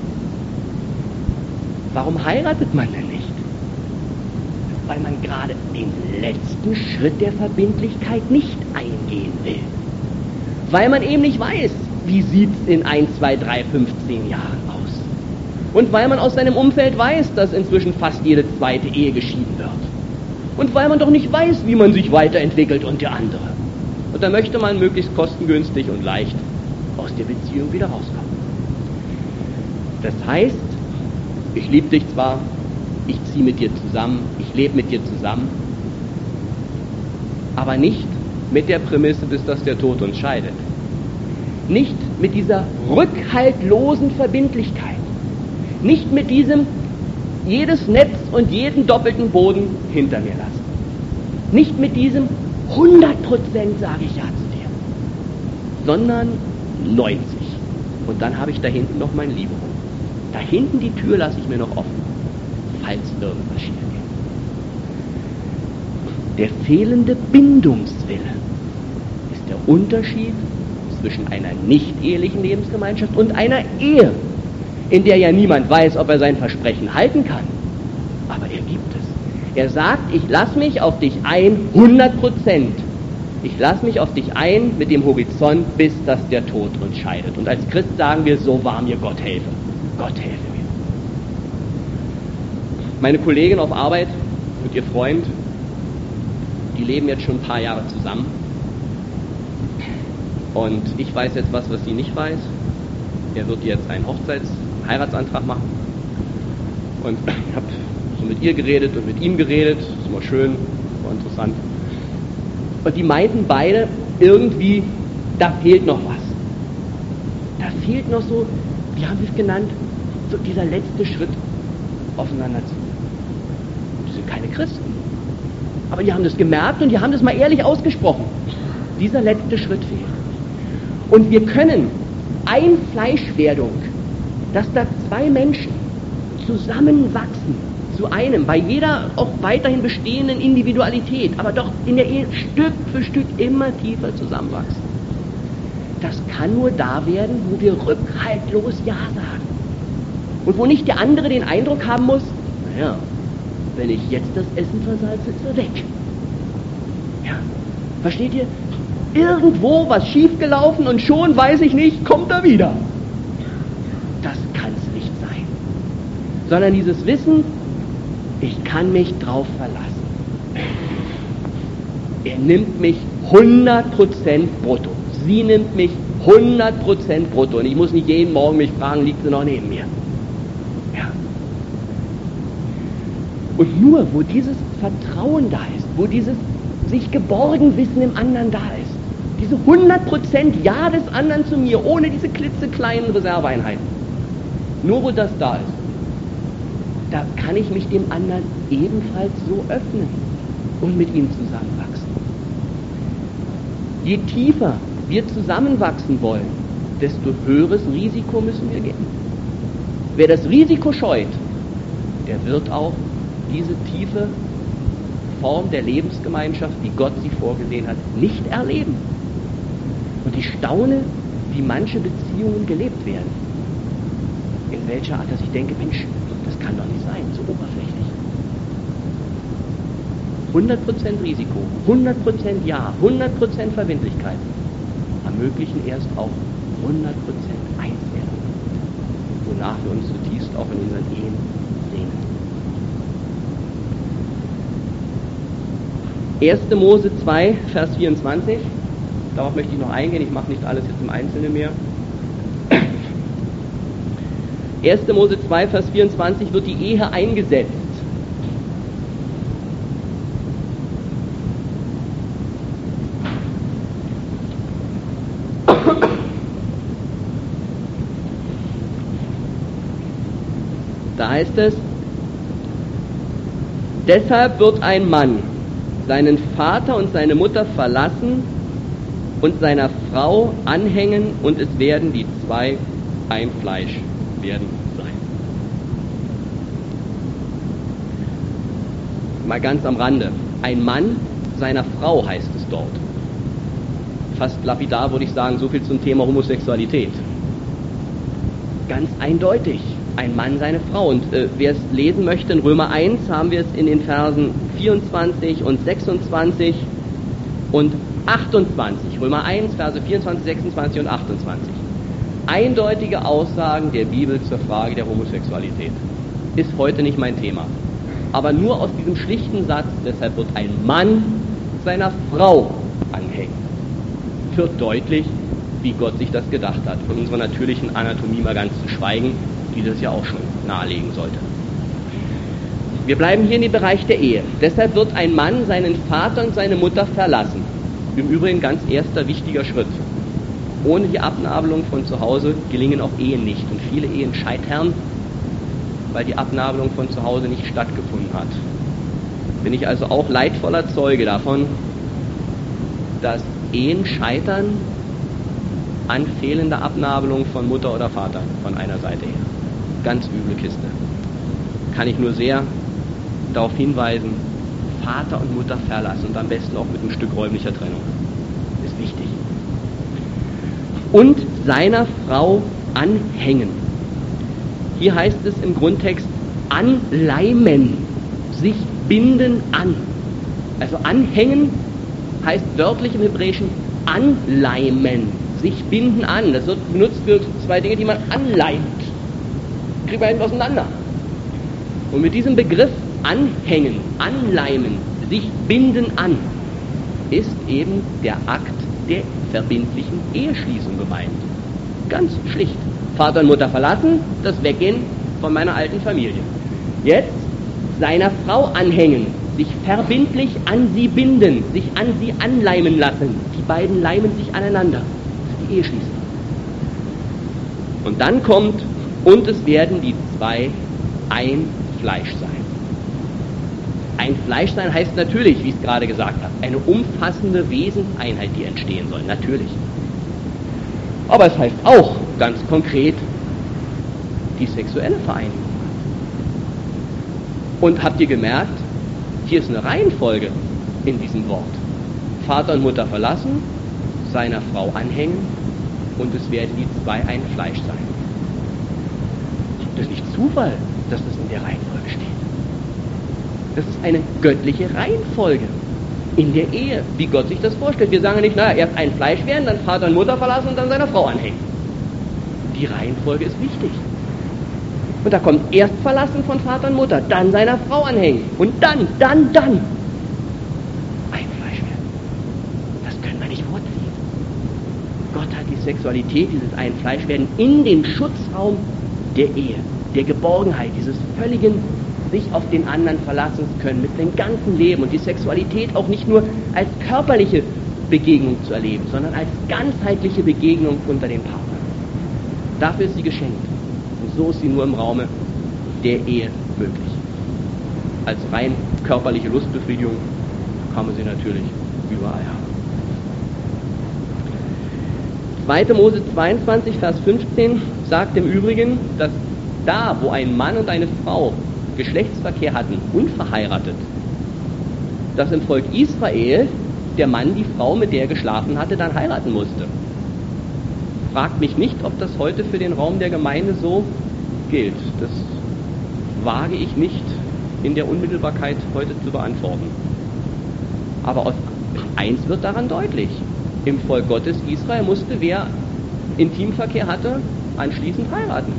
Speaker 1: Warum heiratet man denn nicht? Weil man gerade den letzten Schritt der Verbindlichkeit nicht eingehen will. Weil man eben nicht weiß, wie sieht es in 1, 2, 3, 15 Jahren aus. Und weil man aus seinem Umfeld weiß, dass inzwischen fast jede zweite Ehe geschieden wird. Und weil man doch nicht weiß, wie man sich weiterentwickelt und der andere. Und da möchte man möglichst kostengünstig und leicht aus der Beziehung wieder rauskommen. Das heißt, ich liebe dich zwar, ich ziehe mit dir zusammen, ich lebe mit dir zusammen, aber nicht mit der Prämisse, bis dass der Tod uns scheidet. Nicht mit dieser rückhaltlosen Verbindlichkeit. Nicht mit diesem jedes Netz und jeden doppelten Boden hinter mir lassen. Nicht mit diesem 100% sage ich ja zu dir, sondern 90. Und dann habe ich da hinten noch mein Libero. Da hinten die Tür lasse ich mir noch offen, falls irgendwas schief geht. Der fehlende Bindungswille ist der Unterschied zwischen einer nicht-ehelichen Lebensgemeinschaft und einer Ehe, in der ja niemand weiß, ob er sein Versprechen halten kann. Aber er gibt es. Er sagt, ich lasse mich auf dich ein, 100%. Ich lasse mich auf dich ein mit dem Horizont, bis dass der Tod uns scheidet. Und als Christ sagen wir, so wahr mir Gott helfe. Gott helfe mir. Meine Kollegin auf Arbeit und ihr Freund, die leben jetzt schon ein paar Jahre zusammen. Und ich weiß jetzt was sie nicht weiß. Er wird jetzt einen Heiratsantrag machen. Und ich habe so mit ihr geredet und mit ihm geredet. Das ist immer schön, war interessant. Und die meinten beide irgendwie, da fehlt noch was. Da fehlt noch so, wie haben sie es genannt, so dieser letzte Schritt aufeinander zu. Die sind keine Christen. Aber die haben das gemerkt und die haben das mal ehrlich ausgesprochen. Dieser letzte Schritt fehlt. Und wir können Einfleischwerdung, dass da zwei Menschen zusammenwachsen zu einem, bei jeder auch weiterhin bestehenden Individualität, aber doch in der Ehe Stück für Stück immer tiefer zusammenwachsen. Das kann nur da werden, wo wir rückhaltlos Ja sagen. Und wo nicht der andere den Eindruck haben muss, naja, wenn ich jetzt das Essen versalze, ist er weg. Ja, versteht ihr? Irgendwo was schiefgelaufen und schon, weiß ich nicht, kommt er wieder. Das kann es nicht sein. Sondern dieses Wissen, ich kann mich drauf verlassen. Er nimmt mich 100% brutto. Sie nimmt mich 100% brutto. Und ich muss nicht jeden Morgen mich fragen, liegt sie noch neben mir? Ja. Und nur, wo dieses Vertrauen da ist, wo dieses sich geborgen wissen im anderen da ist, diese 100% Ja des anderen zu mir, ohne diese klitzekleinen Reserveeinheiten, nur wo das da ist, da kann ich mich dem anderen ebenfalls so öffnen und mit ihm zusammenwachsen. Je tiefer wir zusammenwachsen wollen, desto höheres Risiko müssen wir gehen. Wer das Risiko scheut, der wird auch diese tiefe Form der Lebensgemeinschaft, wie Gott sie vorgesehen hat, nicht erleben. Und ich staune, wie manche Beziehungen gelebt werden. In welcher Art, dass ich denke, Mensch, das kann doch nicht sein, so oberflächlich. 100% Risiko, 100% Ja, 100% Verbindlichkeit ermöglichen erst auch 100% Einswerdung, wonach wir uns zutiefst auch in unseren Ehen sehnen. 1. Mose 2, Vers 24, darauf möchte ich noch eingehen, ich mache nicht alles jetzt im Einzelnen mehr. 1. Mose 2, Vers 24 wird die Ehe eingesetzt. Da heißt es, deshalb wird ein Mann seinen Vater und seine Mutter verlassen und seiner Frau anhängen und es werden die zwei ein Fleisch werden sein. Mal ganz am Rande. Ein Mann seiner Frau heißt es dort. Fast lapidar würde ich sagen, so viel zum Thema Homosexualität. Ganz eindeutig. Ein Mann seine Frau. Und wer es lesen möchte, in Römer 1 haben wir es in den Versen 24 und 26 und 28. Römer 1, Verse 24, 26 und 28. Eindeutige Aussagen der Bibel zur Frage der Homosexualität. Ist heute nicht mein Thema. Aber nur aus diesem schlichten Satz, deshalb wird ein Mann seiner Frau anhängen, wird deutlich, wie Gott sich das gedacht hat. Von unserer natürlichen Anatomie mal ganz zu schweigen, die das ja auch schon nahelegen sollte. Wir bleiben hier in dem Bereich der Ehe. Deshalb wird ein Mann seinen Vater und seine Mutter verlassen. Im Übrigen ganz erster wichtiger Schritt. Ohne die Abnabelung von zu Hause gelingen auch Ehen nicht. Und viele Ehen scheitern, weil die Abnabelung von zu Hause nicht stattgefunden hat. Bin ich also auch leidvoller Zeuge davon, dass Ehen scheitern an fehlender Abnabelung von Mutter oder Vater von einer Seite her. Ganz üble Kiste. Kann ich nur sehr darauf hinweisen, Vater und Mutter verlassen und am besten auch mit einem Stück räumlicher Trennung. Ist wichtig. Und seiner Frau anhängen. Hier heißt es im Grundtext anleimen, sich binden an. Also anhängen heißt wörtlich im Hebräischen anleimen, sich binden an. Das wird benutzt für zwei Dinge, die man anleimt. Kriegt man auseinander. Und mit diesem Begriff anhängen, anleimen, sich binden an, ist eben der Akt der verbindlichen Eheschließung gemeint. Ganz schlicht. Vater und Mutter verlassen, das Weggehen von meiner alten Familie. Jetzt seiner Frau anhängen, sich verbindlich an sie binden, sich an sie anleimen lassen. Die beiden leimen sich aneinander. Das ist die Eheschließung. Und dann kommt, und es werden die zwei ein Fleisch sein. Ein Fleisch sein heißt natürlich, wie ich es gerade gesagt habe, eine umfassende Wesenseinheit, die entstehen soll, natürlich. Aber es heißt auch ganz konkret die sexuelle Vereinigung. Und habt ihr gemerkt, hier ist eine Reihenfolge in diesem Wort. Vater und Mutter verlassen, seiner Frau anhängen und es werden die zwei ein Fleisch sein. Das ist nicht Zufall, dass das in der Reihenfolge steht. Das ist eine göttliche Reihenfolge in der Ehe, wie Gott sich das vorstellt. Wir sagen nicht, naja, erst ein Fleisch werden, dann Vater und Mutter verlassen und dann seiner Frau anhängen. Die Reihenfolge ist wichtig. Und da kommt erst Verlassen von Vater und Mutter, dann seiner Frau anhängen und dann ein Fleisch werden. Das können wir nicht vorziehen. Gott hat die Sexualität, dieses ein Fleisch werden, in den Schutzraum der Ehe, der Geborgenheit, dieses völligen sich auf den anderen verlassen können mit dem ganzen Leben und die Sexualität auch nicht nur als körperliche Begegnung zu erleben, sondern als ganzheitliche Begegnung unter den Partnern. Dafür ist sie geschenkt. Und so ist sie nur im Raume der Ehe möglich. Als rein körperliche Lustbefriedigung kann man sie natürlich überall haben. 2. Mose 22, Vers 15 sagt im Übrigen, dass da, wo ein Mann und eine Frau Geschlechtsverkehr hatten, unverheiratet, dass im Volk Israel der Mann die Frau, mit der er geschlafen hatte, dann heiraten musste. Fragt mich nicht, ob das heute für den Raum der Gemeinde so gilt. Das wage ich nicht in der Unmittelbarkeit heute zu beantworten. Aber eins wird daran deutlich. Im Volk Gottes Israel musste, wer Intimverkehr hatte, anschließend heiraten.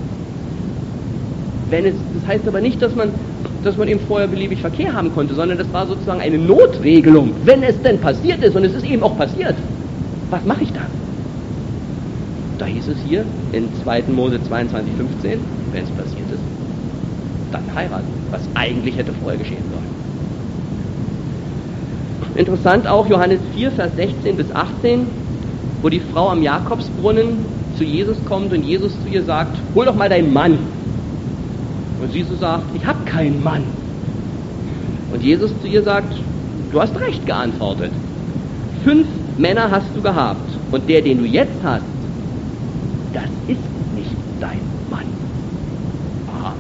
Speaker 1: Das heißt aber nicht, dass man eben vorher beliebig Verkehr haben konnte, sondern das war sozusagen eine Notregelung, wenn es denn passiert ist, und es ist eben auch passiert. Was mache ich dann? Da hieß es hier in 2. Mose 22, 15, wenn es passiert ist, dann heiraten, was eigentlich hätte vorher geschehen sollen. Interessant auch Johannes 4, Vers 16 bis 18, wo die Frau am Jakobsbrunnen zu Jesus kommt und Jesus zu ihr sagt, hol doch mal deinen Mann. Und sie so sagt, ich habe keinen Mann. Und Jesus zu ihr sagt, du hast recht geantwortet. 5 Männer hast du gehabt und der, den du jetzt hast, das ist nicht dein Mann. Aha.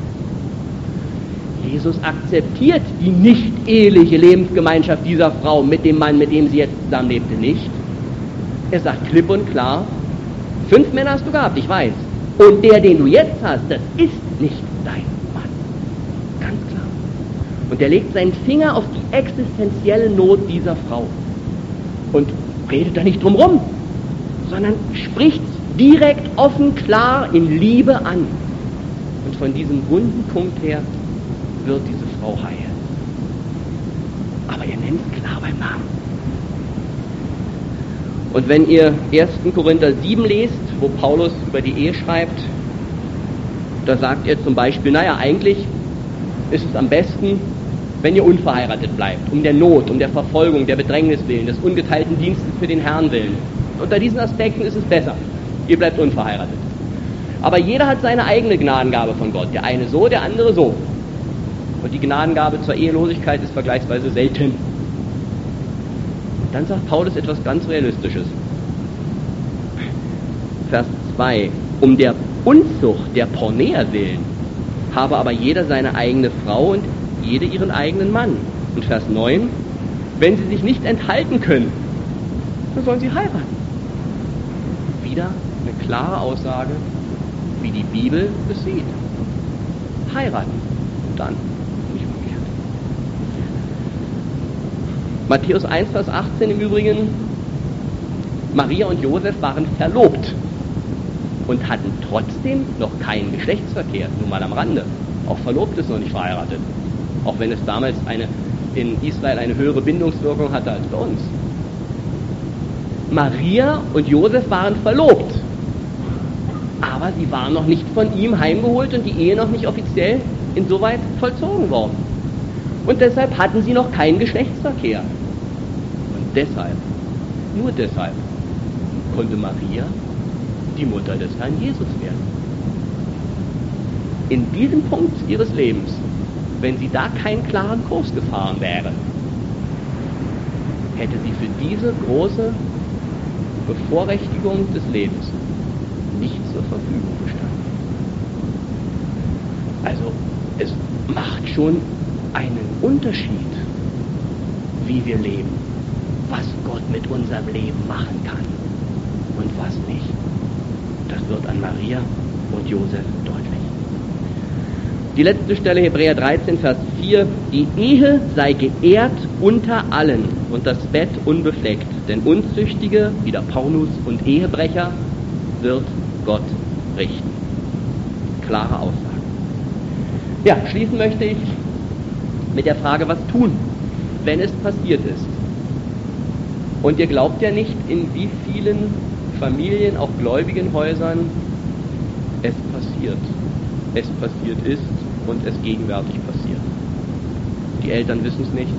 Speaker 1: Jesus akzeptiert die nicht eheliche Lebensgemeinschaft dieser Frau mit dem Mann, mit dem sie jetzt zusammenlebte, nicht. Er sagt klipp und klar, 5 Männer hast du gehabt, ich weiß. Und der, den du jetzt hast, das ist nicht dein Mann. Ganz klar. Und er legt seinen Finger auf die existenzielle Not dieser Frau. Und redet da nicht drum rum, sondern spricht direkt, offen, klar, in Liebe an. Und von diesem wunden Punkt her wird diese Frau heil. Aber er nennt es klar beim Namen. Und wenn ihr 1. Korinther 7 lest, wo Paulus über die Ehe schreibt, da sagt er zum Beispiel, naja, eigentlich ist es am besten, wenn ihr unverheiratet bleibt, um der Not, um der Verfolgung, der Bedrängnis willen, des ungeteilten Dienstes für den Herrn willen. Unter diesen Aspekten ist es besser, ihr bleibt unverheiratet. Aber jeder hat seine eigene Gnadengabe von Gott, der eine so, der andere so. Und die Gnadengabe zur Ehelosigkeit ist vergleichsweise selten. Dann sagt Paulus etwas ganz Realistisches. Vers 2. Um der Unzucht der Porneer willen habe aber jeder seine eigene Frau und jede ihren eigenen Mann. Und Vers 9. Wenn sie sich nicht enthalten können, dann sollen sie heiraten. Wieder eine klare Aussage, wie die Bibel es sieht. Heiraten. Und dann nicht umgekehrt. Matthäus 1, Vers 18 im Übrigen. Maria und Josef waren verlobt und hatten trotzdem noch keinen Geschlechtsverkehr, nur mal am Rande. Auch verlobt ist noch nicht verheiratet. Auch wenn es damals in Israel eine höhere Bindungswirkung hatte als bei uns. Maria und Josef waren verlobt, aber sie waren noch nicht von ihm heimgeholt und die Ehe noch nicht offiziell insoweit vollzogen worden. Und deshalb hatten sie noch keinen Geschlechtsverkehr. Und deshalb, nur deshalb, konnte Maria die Mutter des Herrn Jesus werden. In diesem Punkt ihres Lebens, wenn sie da keinen klaren Kurs gefahren wäre, hätte sie für diese große Bevorrechtigung des Lebens nicht zur Verfügung gestanden. Also, es macht schon einen Unterschied, wie wir leben, was Gott mit unserem Leben machen kann und was nicht. Das wird an Maria und Josef deutlich. Die letzte Stelle, Hebräer 13, Vers 4. Die Ehe sei geehrt unter allen und das Bett unbefleckt, denn Unzüchtige, wie der Pornus und Ehebrecher, wird Gott richten. Klare Aussage. Ja, schließen möchte ich mit der Frage, was tun, wenn es passiert ist. Und ihr glaubt ja nicht, in wie vielen Familien, auch gläubigen Häusern, es passiert. Es passiert ist und es gegenwärtig passiert. Die Eltern wissen es nicht.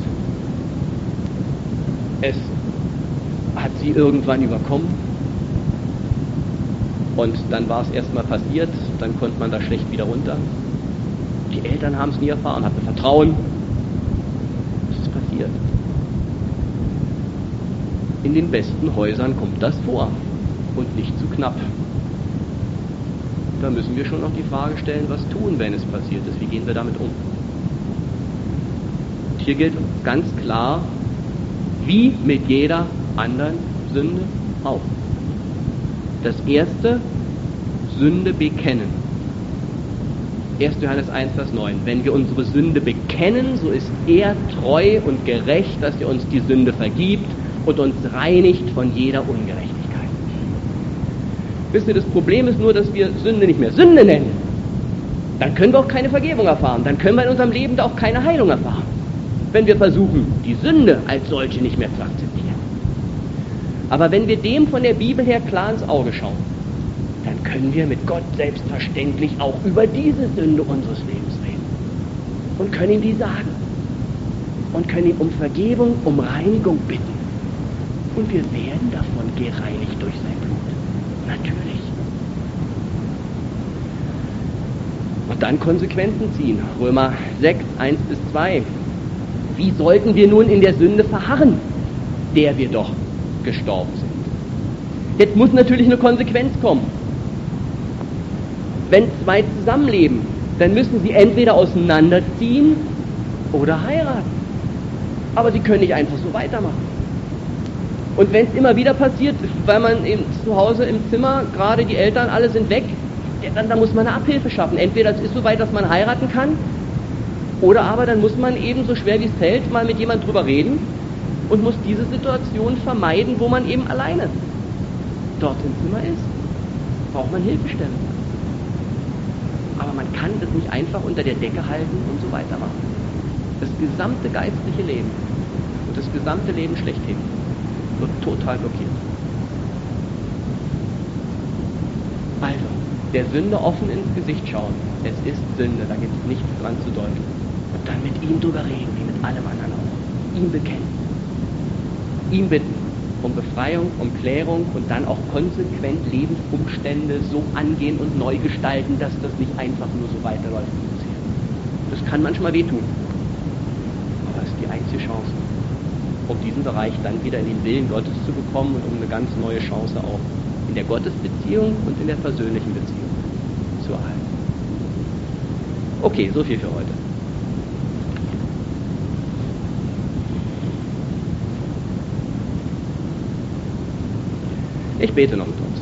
Speaker 1: Es hat sie irgendwann überkommen. Und dann war es erstmal passiert, dann konnte man da schlecht wieder runter. Die Eltern haben es nie erfahren, hatten Vertrauen. Es ist passiert. In den besten Häusern kommt das vor und nicht zu knapp. Da müssen wir schon noch die Frage stellen, was tun, wenn es passiert ist? Wie gehen wir damit um? Und hier gilt ganz klar, wie mit jeder anderen Sünde auch. Das erste, Sünde bekennen. 1. Johannes 1, Vers 9. Wenn wir unsere Sünde bekennen, so ist er treu und gerecht, dass er uns die Sünde vergibt und uns reinigt von jeder Ungerechtigkeit. Wisst ihr, das Problem ist nur, dass wir Sünde nicht mehr Sünde nennen. Dann können wir auch keine Vergebung erfahren. Dann können wir in unserem Leben da auch keine Heilung erfahren. Wenn wir versuchen, die Sünde als solche nicht mehr zu akzeptieren. Aber wenn wir dem von der Bibel her klar ins Auge schauen, dann können wir mit Gott selbstverständlich auch über diese Sünde unseres Lebens reden. Und können ihm die sagen. Und können ihn um Vergebung, um Reinigung bitten. Und wir werden davon gereinigt durch sein Blut. Natürlich. Und dann Konsequenzen ziehen. Römer 6, 1 bis 2. Wie sollten wir nun in der Sünde verharren, der wir doch gestorben sind? Jetzt muss natürlich eine Konsequenz kommen. Wenn zwei zusammenleben, dann müssen sie entweder auseinanderziehen oder heiraten. Aber sie können nicht einfach so weitermachen. Und wenn es immer wieder passiert, weil man zu Hause im Zimmer, gerade die Eltern, alle sind weg, dann muss man eine Abhilfe schaffen. Entweder es ist so weit, dass man heiraten kann, oder aber dann muss man eben, so schwer wie es fällt, mal mit jemand drüber reden und muss diese Situation vermeiden, wo man eben alleine dort im Zimmer ist. Braucht man Hilfestellung. Aber man kann das nicht einfach unter der Decke halten und so weitermachen. Das gesamte geistliche Leben und das gesamte Leben schlechthin wird total blockiert. Also, der Sünde offen ins Gesicht schauen. Es ist Sünde, da gibt es nichts dran zu deuten. Und dann mit ihm drüber reden, wie mit allem anderen auch. Ihm bekennen. Ihm bitten um Befreiung, um Klärung und dann auch konsequent Lebensumstände so angehen und neu gestalten, dass das nicht einfach nur so weiterläuft wie bisher. Das kann manchmal wehtun. Aber es ist die einzige Chance, um diesen Bereich dann wieder in den Willen Gottes zu bekommen und um eine ganz neue Chance auch in der Gottesbeziehung und in der persönlichen Beziehung zu erhalten. Okay, so viel für heute. Ich bete noch mit uns.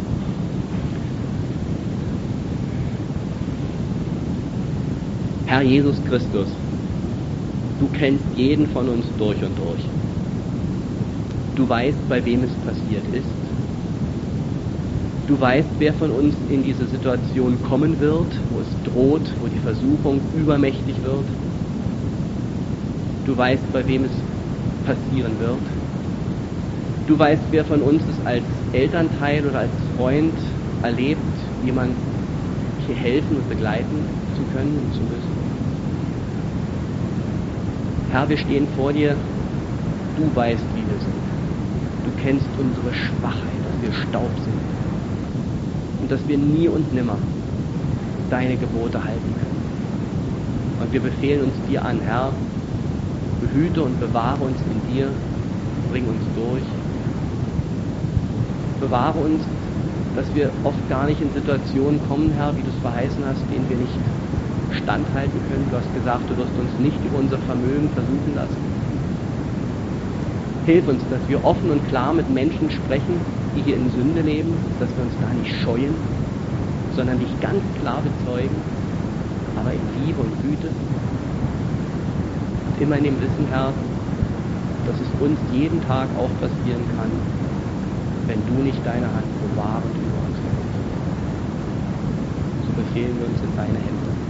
Speaker 1: Herr Jesus Christus, du kennst jeden von uns durch und durch. Du weißt, bei wem es passiert ist. Du weißt, wer von uns in diese Situation kommen wird, wo es droht, wo die Versuchung übermächtig wird. Du weißt, bei wem es passieren wird. Du weißt, wer von uns es als Elternteil oder als Freund erlebt, jemand hier helfen und begleiten zu können und zu müssen. Herr, wir stehen vor dir. Du weißt, wie wir sind. Du kennst unsere Schwachheit, dass wir Staub sind. Und dass wir nie und nimmer deine Gebote halten können. Und wir befehlen uns dir an, Herr, behüte und bewahre uns in dir, bring uns durch. Bewahre uns, dass wir oft gar nicht in Situationen kommen, Herr, wie du es verheißen hast, denen wir nicht standhalten können. Du hast gesagt, du wirst uns nicht über unser Vermögen versuchen lassen. Hilf uns, dass wir offen und klar mit Menschen sprechen, die hier in Sünde leben, dass wir uns da nicht scheuen, sondern dich ganz klar bezeugen, aber in Liebe und Güte. Und immer in dem Wissen, Herr, dass es uns jeden Tag auch passieren kann, wenn du nicht deine Hand bewahrend über uns hältst. So befehlen wir uns in deine Hände.